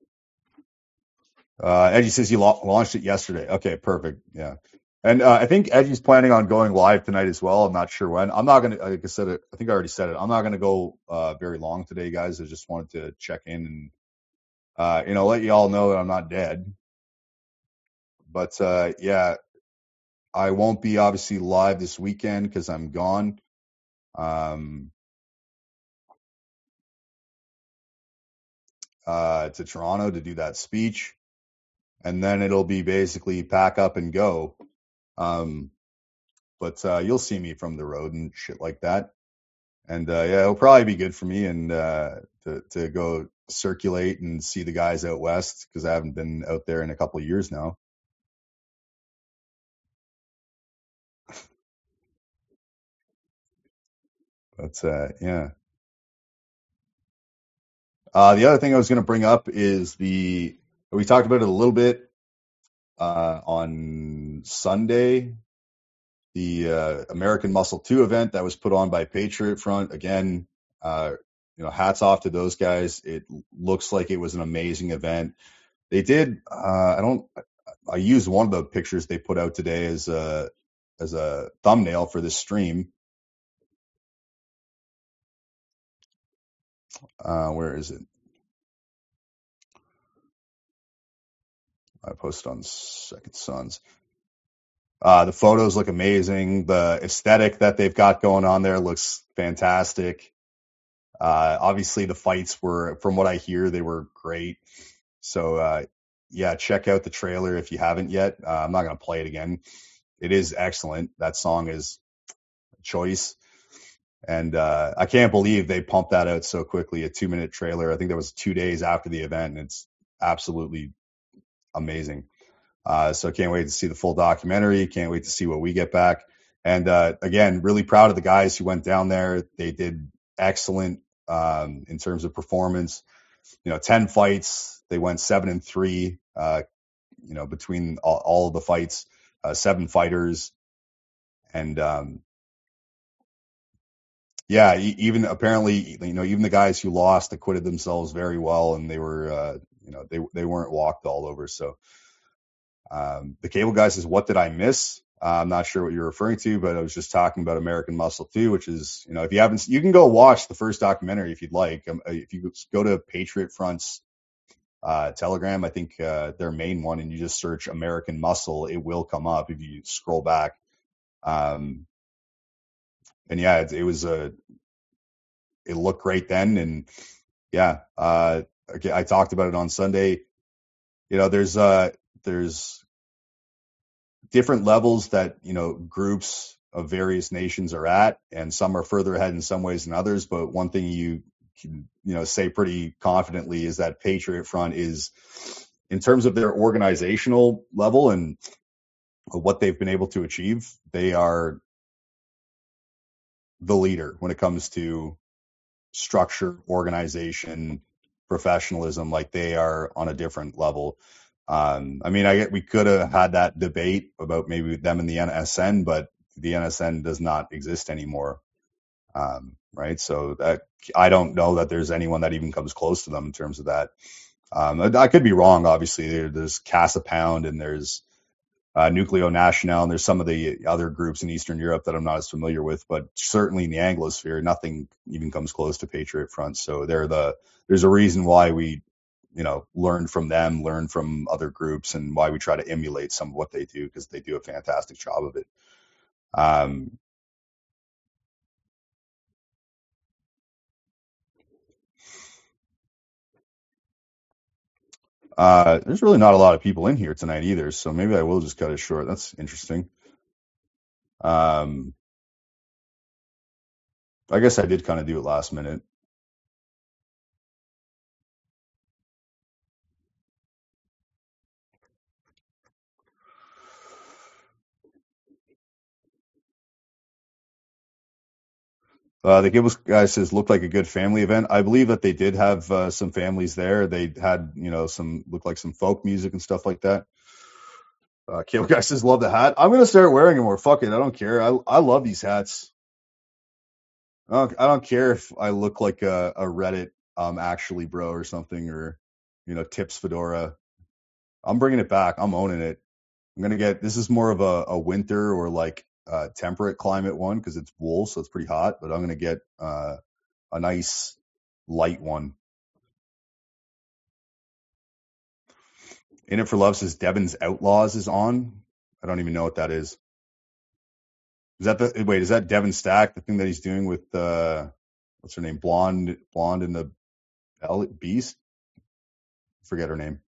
Speaker 4: Uh, Edgy says he la- launched it yesterday. Okay, perfect. Yeah. And uh, I think Edgy's planning on going live tonight as well. I'm not sure when. I'm not going to, like I said, it, I think I already said it. I'm not going to go uh, very long today, guys. I just wanted to check in and, uh, you know, let you all know that I'm not dead. But uh, yeah, I won't be obviously live this weekend because I'm gone. Um, uh, to Toronto to do that speech. And then it'll be basically pack up and go. Um, but uh, you'll see me from the road and shit like that. And uh, yeah, it'll probably be good for me and uh, to to go circulate and see the guys out west because I haven't been out there in a couple of years now. But uh, yeah. Uh, the other thing I was going to bring up is the we talked about it a little bit uh, on Sunday. The uh, American Muscle two event that was put on by Patriot Front. Again, uh, you know, hats off to those guys. It looks like it was an amazing event. They did. Uh, I don't. I used one of the pictures they put out today as a as a thumbnail for this stream. Uh, where is it? I posted on Second Sons. Uh, the photos look amazing. The aesthetic that they've got going on there looks fantastic. Uh, obviously, the fights were, from what I hear, they were great. So, uh, yeah, check out the trailer if you haven't yet. Uh, I'm not going to play it again. It is excellent. That song is choice. And uh, I can't believe they pumped that out so quickly, a two-minute trailer. I think that was two days after the event, and it's absolutely amazing. Uh, so can't wait to see the full documentary. Can't wait to see what we get back. And uh, again, really proud of the guys who went down there. They did excellent um, in terms of performance. You know, ten fights. They went seven and three. Uh, you know, between all, all of the fights, uh, seven fighters, and um, yeah, even apparently, you know, even the guys who lost acquitted themselves very well, and they were, uh, you know, they they weren't walked all over. So. Um, the Cable Guy says, what did I miss? Uh, I'm not sure what you're referring to, but I was just talking about American Muscle two, which is, you know, if you haven't, you can go watch the first documentary if you'd like. Um, if you go to Patriot Front's uh, Telegram, I think uh, their main one, and you just search American Muscle, it will come up if you scroll back. Um, and yeah, it, it was a, it looked great then. And yeah, uh, okay, I talked about it on Sunday. You know, there's, uh, there's, different levels that, you know, groups of various nations are at, and some are further ahead in some ways than others. But one thing you can, you know, say pretty confidently is that Patriot Front is, in terms of their organizational level and what they've been able to achieve, they are the leader when it comes to structure, organization, professionalism. Like, they are on a different level. Um, I mean, I get we could have had that debate about maybe them and the N S N, but the N S N does not exist anymore. Um, right. So that I don't know that there's anyone that even comes close to them in terms of that. Um, I, I could be wrong. Obviously, there, there's Casa Pound and there's uh, Nucleo National, and there's some of the other groups in Eastern Europe that I'm not as familiar with, but certainly in the Anglosphere, nothing even comes close to Patriot Front. So they're the there's a reason why we, you know, learn from them, learn from other groups, and why we try to emulate some of what they do, because they do a fantastic job of it. Um, uh, there's really not a lot of people in here tonight either, so maybe I will just cut it short. That's interesting. Um, I guess I did kind of do it last minute. Uh, the Gibbles guy says looked like a good family event. I believe that they did have uh, some families there. They had, you know, some looked like some folk music and stuff like that. Uh, Cable guy says love the hat. I'm gonna start wearing them more. Fuck it, I don't care. I I love these hats. I don't, I don't care if I look like a, a Reddit um actually bro or something, or you know, Tips Fedora. I'm bringing it back. I'm owning it. I'm gonna get this is more of a, a winter or like uh, temperate climate one because it's wool, so it's pretty hot. But I'm gonna get uh, a nice light one. In It for Love says Devin's Outlaws is on. I don't even know what that is. Is that the wait? Is that Devin Stack, the thing that he's doing with uh, what's her name? Blonde, blonde in the Beast. Forget her name.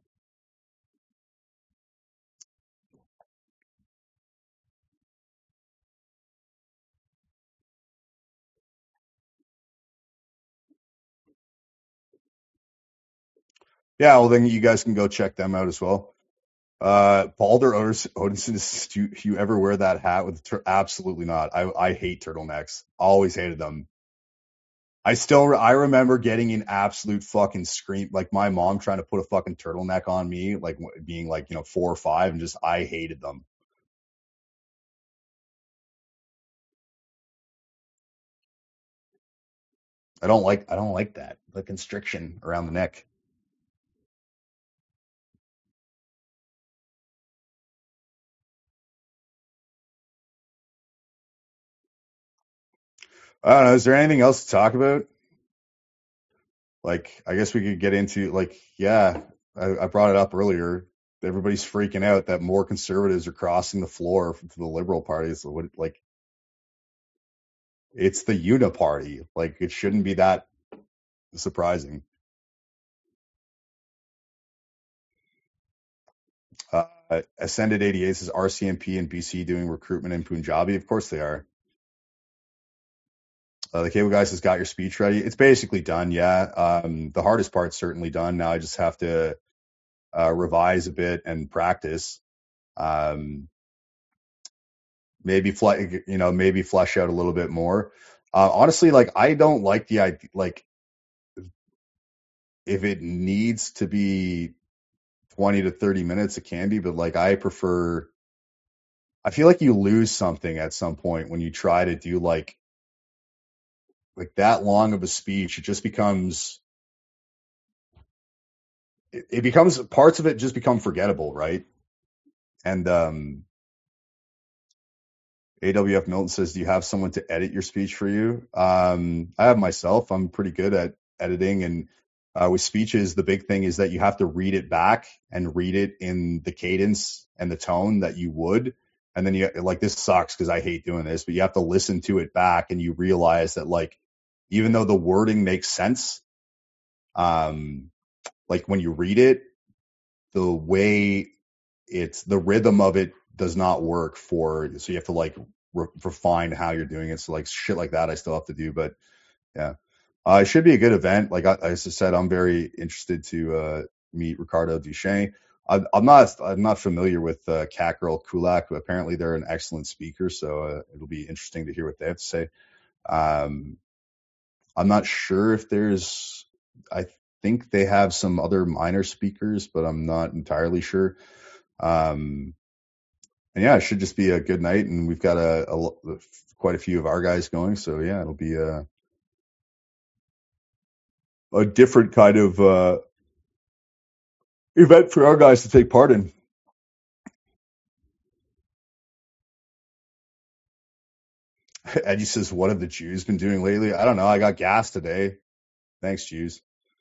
Speaker 4: Yeah, well then you guys can go check them out as well. Uh, Balder Odinson, do you ever wear that hat with? Tur- Absolutely not. I I hate turtlenecks. Always hated them. I still I remember getting an absolute fucking scream, like my mom trying to put a fucking turtleneck on me, like being like, you know, four or five, and just I hated them. I don't like I don't like that the constriction around the neck. I don't know. Is there anything else to talk about? Like, I guess we could get into like, yeah, I, I brought it up earlier. Everybody's freaking out that more conservatives are crossing the floor to the Liberal Party. So what, like, it's the Uniparty. Like, it shouldn't be that surprising. Uh, Ascended eighty-eight says R C M P and B C doing recruitment in Punjabi. Of course they are. Uh, the Cable Guy says, got your speech ready? It's basically done, yeah. Um, the hardest part's certainly done. Now I just have to uh, revise a bit and practice. Um, maybe, fle- you know, maybe flesh out a little bit more. Uh, honestly, like, I don't like the idea, like, if it needs to be twenty to thirty minutes, it can be, but like, I prefer, I feel like you lose something at some point when you try to do like, like that long of a speech. It just becomes, it, it becomes, parts of it just become forgettable, right? And um, A W F Milton says, do you have someone to edit your speech for you? Um, I have myself. I'm pretty good at editing. And uh, with speeches, the big thing is that you have to read it back and read it in the cadence and the tone that you would. And then you like, this sucks because I hate doing this, but you have to listen to it back and you realize that like, even though the wording makes sense, um, like when you read it, the way it's, the rhythm of it does not work for, so you have to like re- refine how you're doing it. So like shit like that I still have to do, but yeah. Uh, it should be a good event. Like I, as I said, I'm very interested to uh, meet Ricardo Duchesne. I, I'm not I'm not familiar with uh, Catgirl Kulak, but apparently they're an excellent speaker, so uh, it'll be interesting to hear what they have to say. Um, I'm not sure if there's, I think they have some other minor speakers, but I'm not entirely sure. Um, and yeah, it should just be a good night, and we've got a, a quite a few of our guys going, so yeah, it'll be a a different kind of uh, event for our guys to take part in. Eddie says, what have the Jews been doing lately? I don't know. I got gas today. Thanks, Jews.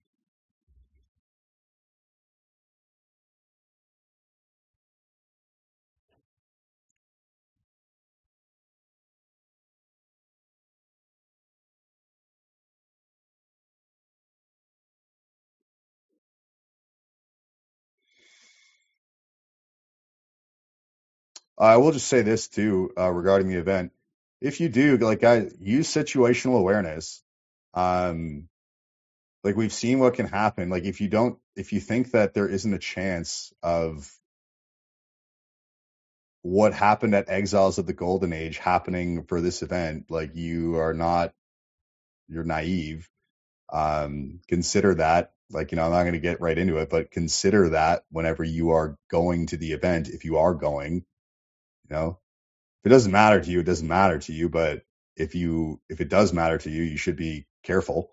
Speaker 4: I will just say this too, uh, regarding the event. If you do, like, guys, use situational awareness. Um, like we've seen what can happen. Like if you don't, if you think that there isn't a chance of what happened at Exiles of the Golden Age happening for this event, like you are not, you're naive. Um, consider that. Like, you know, I'm not going to get right into it, but consider that whenever you are going to the event, if you are going, you know, if it doesn't matter to you, it doesn't matter to you. But if you, if it does matter to you, you should be careful.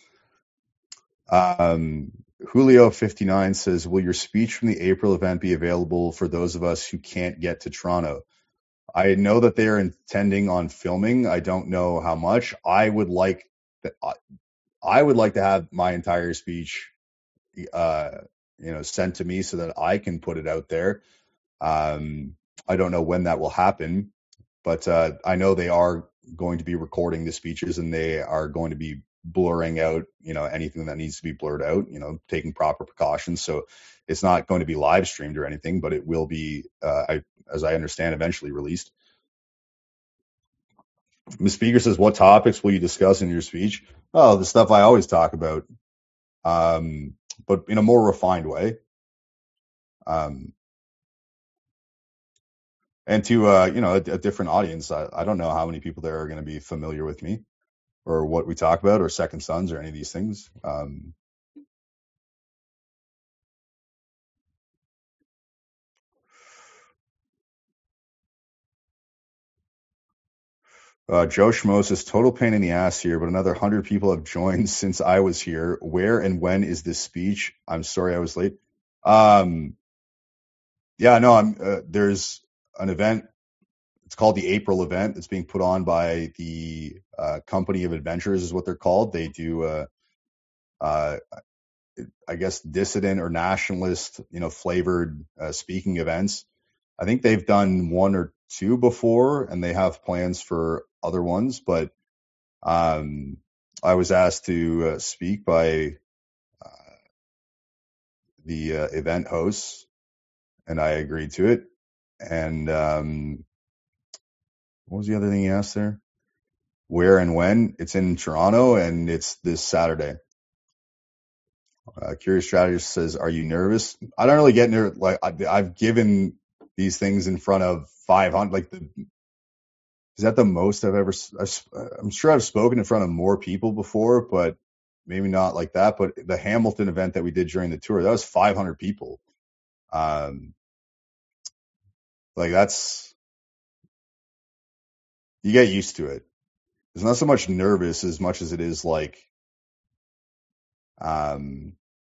Speaker 4: Um, Julio fifty-nine says, will your speech from the April event be available for those of us who can't get to Toronto? I know that they're intending on filming. I don't know how much. I would like that. I would like to have my entire speech, uh, you know, sent to me so that I can put it out there. Um, I don't know when that will happen, but uh, I know they are going to be recording the speeches, and they are going to be blurring out, you know, anything that needs to be blurred out, you know, taking proper precautions. So it's not going to be live streamed or anything, but it will be, uh, I, as I understand, eventually released. Miz Speaker says, what topics will you discuss in your speech? Oh, the stuff I always talk about, um, but in a more refined way. Um, and to, uh, you know, a, a different audience. I, I don't know how many people there are going to be familiar with me or what we talk about or Second Sons or any of these things. Um, Uh, Joe Schmo says, total pain in the ass here, but another hundred people have joined since I was here. Where and when is this speech? I'm sorry I was late. Um, yeah, no, I'm, uh, there's an event. It's called the April event. It's being put on by the uh, Company of Adventures is what they're called. They do, uh, uh, I guess, dissident or nationalist, you know, flavored uh, speaking events. I think they've done one or two before, and they have plans for other ones. But um, I was asked to uh, speak by uh, the uh, event hosts, and I agreed to it. And um, what was the other thing he asked there? Where and when? It's in Toronto, and it's this Saturday. Uh, Curious Strategist says, "Are you nervous?" I don't really get nervous. Like I, I've given these things in front of five hundred. Like the Is that the most I've ever, I've, I'm sure I've spoken in front of more people before, but maybe not like that. But the Hamilton event that we did during the tour, that was five hundred people. Um, like that's, you get used to it. It's not so much nervous as much as it is like, um,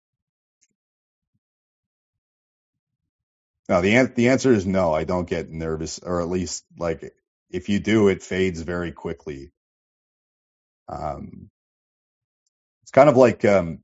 Speaker 4: no, the, an- the answer is no, I don't get nervous, or at least like if you do, it fades very quickly. Um, it's kind of like, um,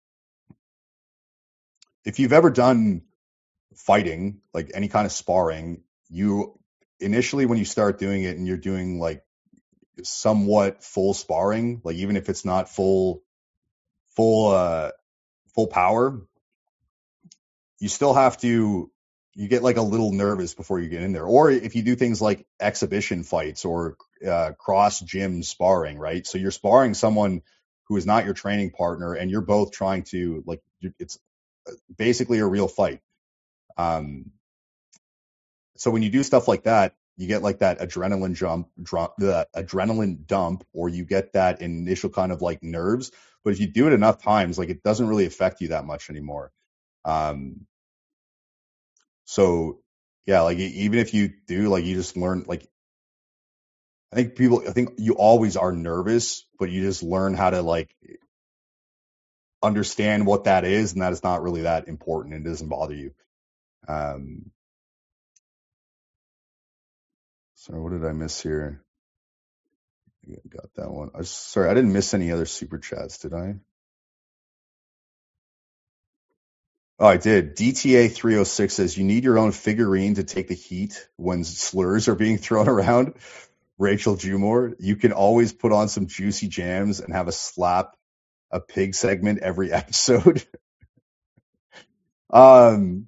Speaker 4: if you've ever done fighting, like any kind of sparring, you initially when you start doing it and you're doing like somewhat full sparring, like even if it's not full full uh full power, you still have to, you get like a little nervous before you get in there. Or if you do things like exhibition fights or uh, cross gym sparring, right? So you're sparring someone who is not your training partner, and you're both trying to, like, it's basically a real fight. Um, so when you do stuff like that, you get like that adrenaline jump, drop, the adrenaline dump, or you get that initial kind of like nerves. But if you do it enough times, like it doesn't really affect you that much anymore. Um, so yeah, like even if you do, like you just learn, like I think people, I think you always are nervous, but you just learn how to like understand what that is, and that is not really that important. It doesn't bother you. Um, sorry, what did I miss here? Got that one. I, sorry, I didn't miss any other super chats, did I? Oh, I did. D T A three oh six says you need your own figurine to take the heat when slurs are being thrown around. Rachel Jumore, you can always put on some juicy jams and have a slap a pig segment every episode. um,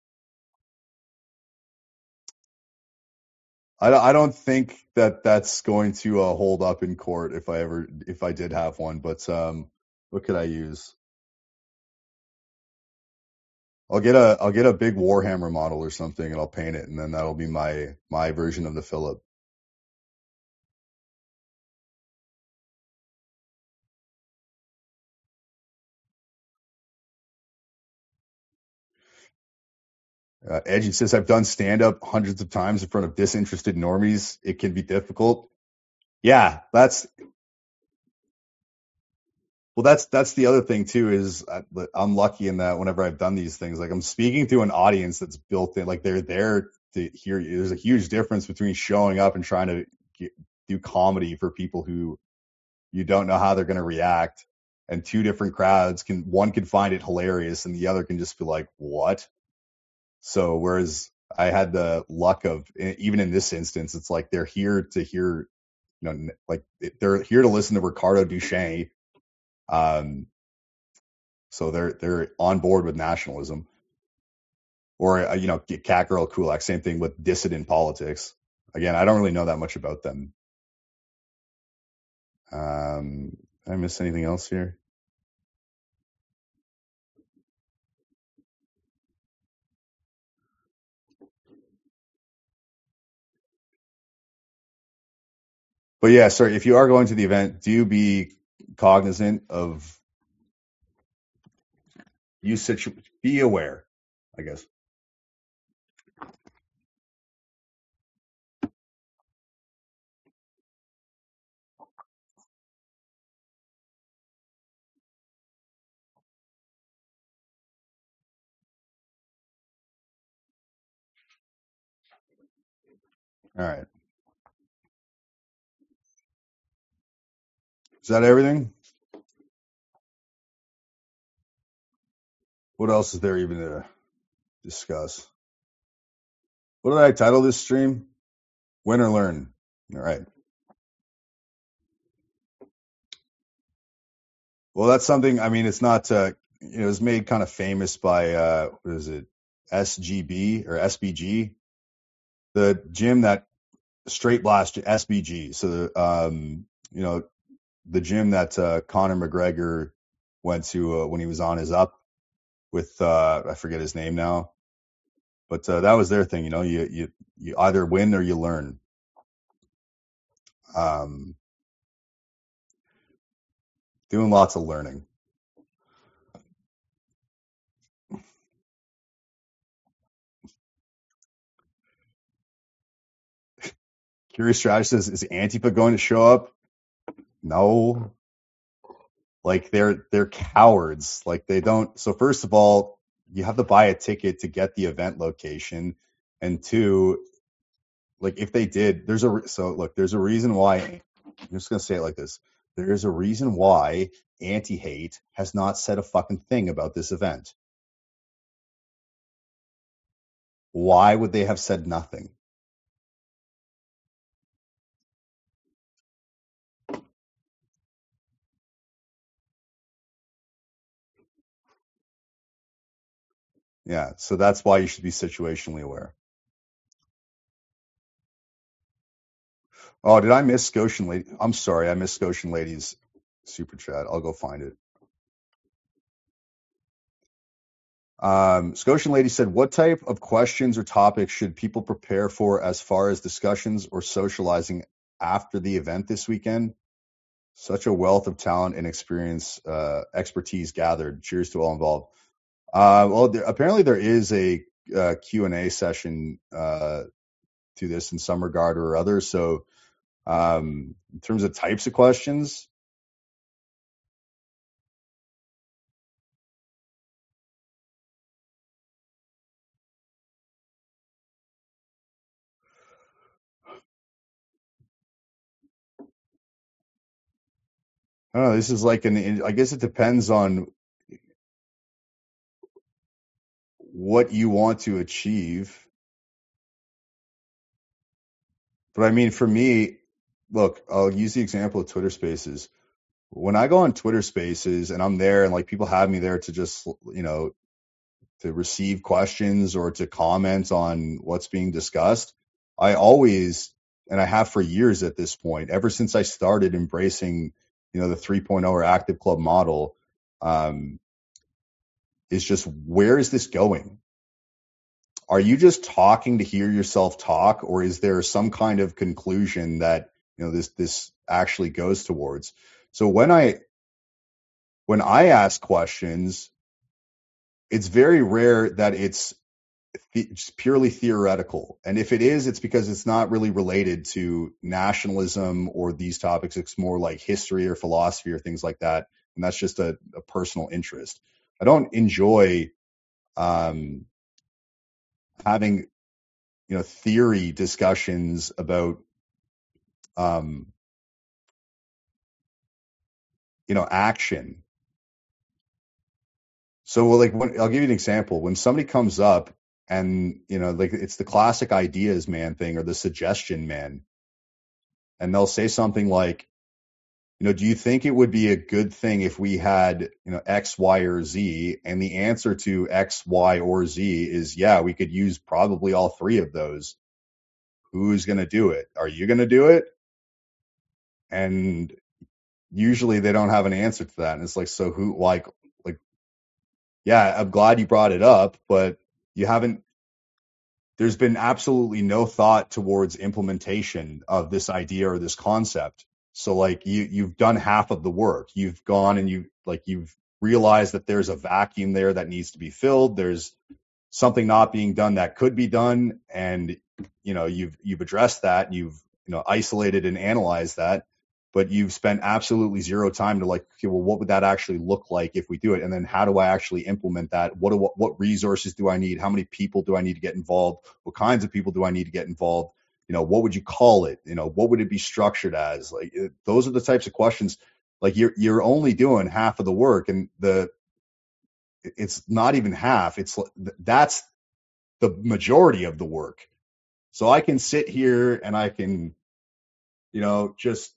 Speaker 4: I, I don't think that that's going to uh, hold up in court if I ever, if I did have one, but um, what could I use? I'll get a, I'll get a big Warhammer model or something and I'll paint it, and then that'll be my, my version of the Philip. Uh, Edgy says, I've done stand-up hundreds of times in front of disinterested normies. It can be difficult. Yeah, that's, well, that's, that's the other thing too, is I, I'm lucky in that whenever I've done these things, like I'm speaking to an audience that's built in, like they're there to hear you. There's a huge difference between showing up and trying to get, do comedy for people who you don't know how they're going to react. And two different crowds can, one can find it hilarious and the other can just be like, what? So whereas I had the luck of, even in this instance, it's like they're here to hear, you know, like they're here to listen to Ricardo Duchesne. Um, so they're they're on board with nationalism, or you know, Catgirl Kulak, same thing with dissident politics. Again, I don't really know that much about them. Um, did I miss anything else here? But yeah, sorry, if you are going to the event, do be cognizant of you situ- be aware, I guess. All right. Is that everything? What else is there even to discuss? What did I title this stream? Win or learn. All right. Well, that's something, I mean, it's not, uh, you know, it was made kind of famous by, uh, what is it, S G B or S B G? The gym that straight blast S B G. So, um, you know, the gym that uh, Conor McGregor went to uh, when he was on his up with, uh, I forget his name now, but uh, that was their thing. You know, you, you, you either win or you learn. Um, doing lots of learning. Curious Strategist says, is Antifa going to show up? No. Like they're they're cowards. Like they don't. So first of all, you have to buy a ticket to get the event location, and two, like if they did, there's a so look, there's a reason why. I'm just gonna say it like this: there's a reason why Anti-Hate has not said a fucking thing about this event. Why would they have said nothing? Yeah, so that's why you should be situationally aware. Oh, did I miss Scotian Lady? I'm sorry, I missed Scotian Lady's super chat. I'll go find it. Um, Scotian Lady said, what type of questions or topics should people prepare for as far as discussions or socializing after the event this weekend? Such a wealth of talent and experience, uh, expertise gathered. Cheers to all involved. Uh, well, there, apparently there is a uh, Q and A session uh, to this in some regard or other. So um, in terms of types of questions, I don't know. This is like an, I guess it depends on what you want to achieve. But I mean, for me, look, I'll use the example of Twitter Spaces. When I go on Twitter Spaces and I'm there and like people have me there to just, you know, to receive questions or to comment on what's being discussed, I always, and I have for years at this point, ever since I started embracing, you know, the three point oh or Active Club model, um, is just, where is this going? Are you just talking to hear yourself talk, or is there some kind of conclusion that, you know, this, this actually goes towards? So when I, when I ask questions, it's very rare that it's it's purely theoretical. And if it is, it's because it's not really related to nationalism or these topics. It's more like history or philosophy or things like that. And that's just a, a personal interest. I don't enjoy um, having, you know, theory discussions about, um, you know, action. So, well, like, when, I'll give you an example. When somebody comes up and, you know, like, it's the classic ideas man thing or the suggestion man, and they'll say something like, you know, do you think it would be a good thing if we had, you know, X, Y, or Z? And the answer to X, Y, or Z is, yeah, we could use probably all three of those. Who's going to do it? Are you going to do it? And usually they don't have an answer to that. And it's like, so who, like, like, yeah, I'm glad you brought it up, but you haven't, there's been absolutely no thought towards implementation of this idea or this concept. So like you, you've done half of the work. You've gone and you like, you've realized that there's a vacuum there that needs to be filled. There's something not being done that could be done. And, you know, you've, you've addressed that. You've, you know, isolated and analyzed that, but you've spent absolutely zero time to like, okay, well, what would that actually look like if we do it? And then how do I actually implement that? What do, what, what resources do I need? How many people do I need to get involved? What kinds of people do I need to get involved? You know, what would you call it? You know, what would it be structured as? Like, it, those are the types of questions. Like you're, you're only doing half of the work, and the, it's not even half. It's that's the majority of the work. So I can sit here and I can, you know, just,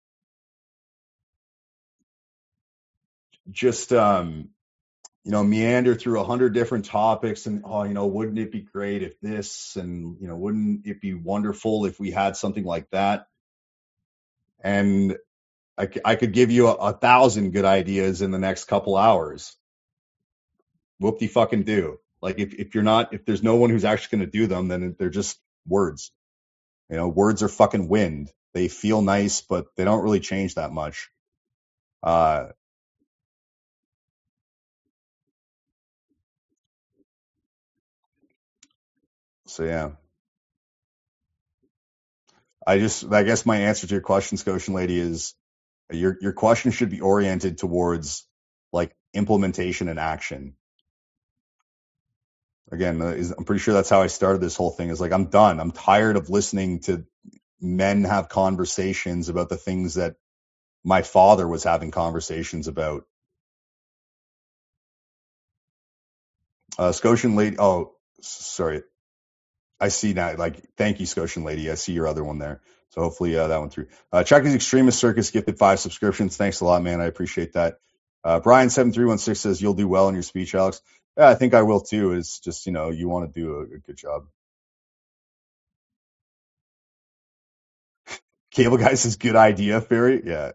Speaker 4: just, um, you know, meander through a hundred different topics and, oh, you know, wouldn't it be great if this, and, you know, wouldn't it be wonderful if we had something like that? And I, I could give you a, a thousand good ideas in the next couple hours. Whoop-de fucking do. Like if, if you're not, if there's no one who's actually going to do them, then they're just words. You know, words are fucking wind. They feel nice, but they don't really change that much. Uh, so yeah. I just, I guess my answer to your question, Scotian Lady, is your, your question should be oriented towards like implementation and action. Again, I'm pretty sure that's how I started this whole thing, is like, I'm done. I'm tired of listening to men have conversations about the things that my father was having conversations about. Uh, Scotian Lady, oh, sorry. I see now, like, thank you, Scotian Lady. I see your other one there. So hopefully uh, that went through. Uh, Chucky's Extremist Circus gifted five subscriptions. Thanks a lot, man. I appreciate that. Uh, Brian seven three one six says, you'll do well in your speech, Alex. Yeah, I think I will too. It's just, you know, you want to do a, a good job. Cable Guy says, good idea, Ferry. Yeah.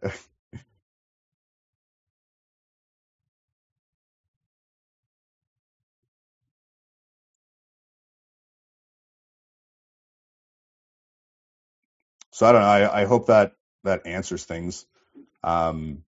Speaker 4: So I don't know. I, I hope that that answers things. Um,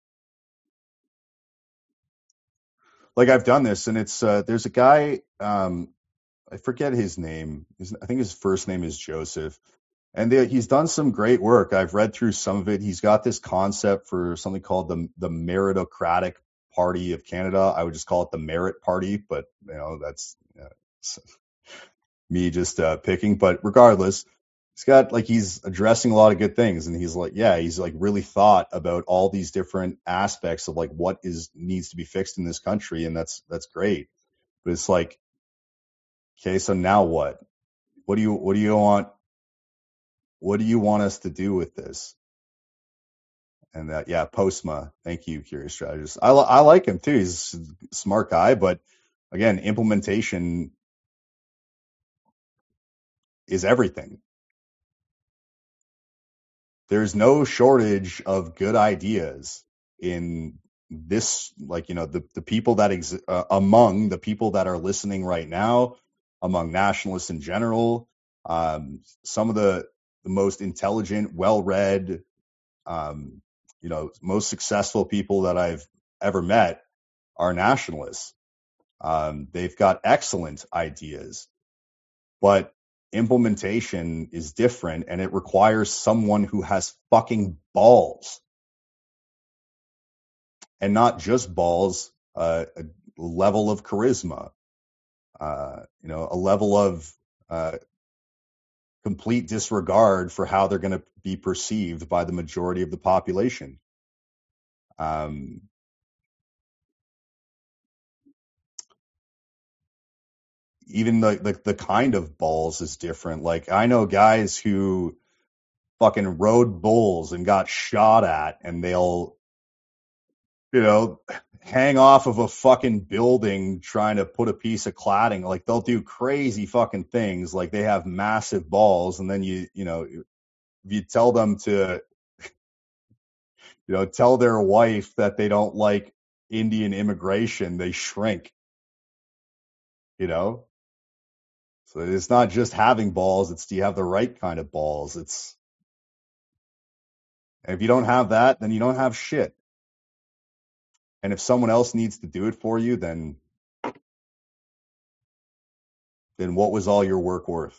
Speaker 4: like I've done this, and it's uh, there's a guy. Um, I forget his name. His, I think his first name is Joseph, and they, he's done some great work. I've read through some of it. He's got this concept for something called the the Meritocratic Party of Canada. I would just call it the Merit Party, but you know that's uh, me just uh, picking. But regardless, he's got like he's addressing a lot of good things, and he's like, yeah, he's like really thought about all these different aspects of like what is needs to be fixed in this country, and that's that's great. But it's like, okay, so now what? What do you what do you want? What do you want us to do with this? And that, yeah, Postma. Thank you, Curious Strategist. I I like him too. He's a smart guy, but again, implementation is everything. There's no shortage of good ideas in this, like, you know, the, the people that ex- uh, among the people that are listening right now, among nationalists in general, um, some of the, the most intelligent, well-read, um, you know, most successful people that I've ever met are nationalists. Um, they've got excellent ideas, but implementation is different, and it requires someone who has fucking balls, and not just balls, uh, a level of charisma, uh, you know, a level of uh, complete disregard for how they're going to be perceived by the majority of the population. Um, even the, the the kind of balls is different. Like, I know guys who fucking rode bulls and got shot at, and they'll, you know, hang off of a fucking building trying to put a piece of cladding. Like, they'll do crazy fucking things. Like, they have massive balls, and then you, you know, if you tell them to, you know, tell their wife that they don't like Indian immigration, they shrink, you know? So it's not just having balls, it's do you have the right kind of balls? It's, and if you don't have that, then you don't have shit. And if someone else needs to do it for you, then then what was all your work worth?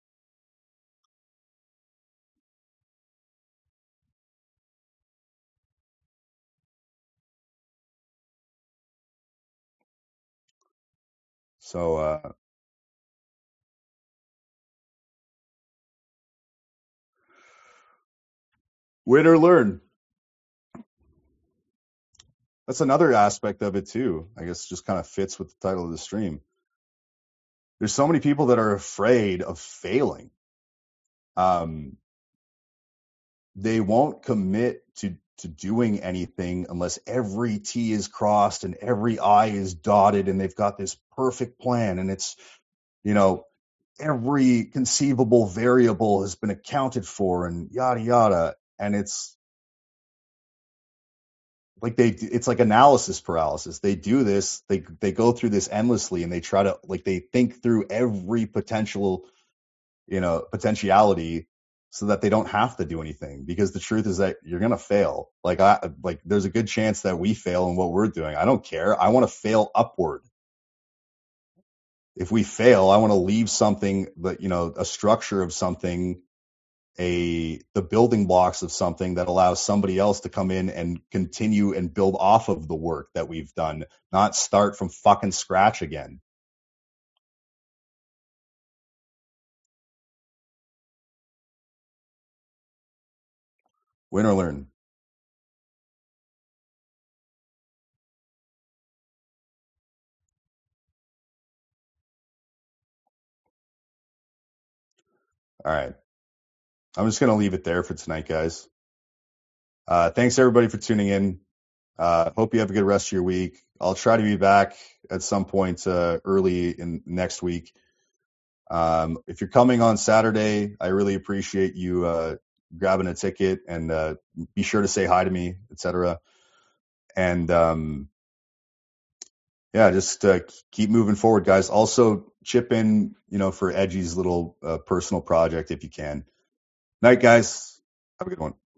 Speaker 4: So uh win or learn. That's another aspect of it too. I guess just kind of fits with the title of the stream. There's so many people that are afraid of failing. Um, they won't commit to to doing anything unless every T is crossed and every I is dotted, and they've got this perfect plan, and it's, you know, every conceivable variable has been accounted for, and yada yada. And it's like they it's like analysis paralysis. They do this, they they go through this endlessly, and they try to, like, they think through every potential, you know, potentiality, so that they don't have to do anything, because the truth is that you're going to fail. Like I like there's a good chance that we fail in what we're doing. I don't care. I want to fail upward. If we fail, I want to leave something that, you know, a structure of something, a the building blocks of something that allows somebody else to come in and continue and build off of the work that we've done, not start from fucking scratch again. Win or learn. All right. I'm just going to leave it there for tonight, guys. Uh, thanks everybody for tuning in. Uh, hope you have a good rest of your week. I'll try to be back at some point uh, early in next week. Um, if you're coming on Saturday, I really appreciate you uh, grabbing a ticket, and uh, be sure to say hi to me, et cetera. And um, yeah, just uh, keep moving forward, guys. Also, chip in, you know, for Edgy's little uh, personal project if you can. Night, guys. Have a good one.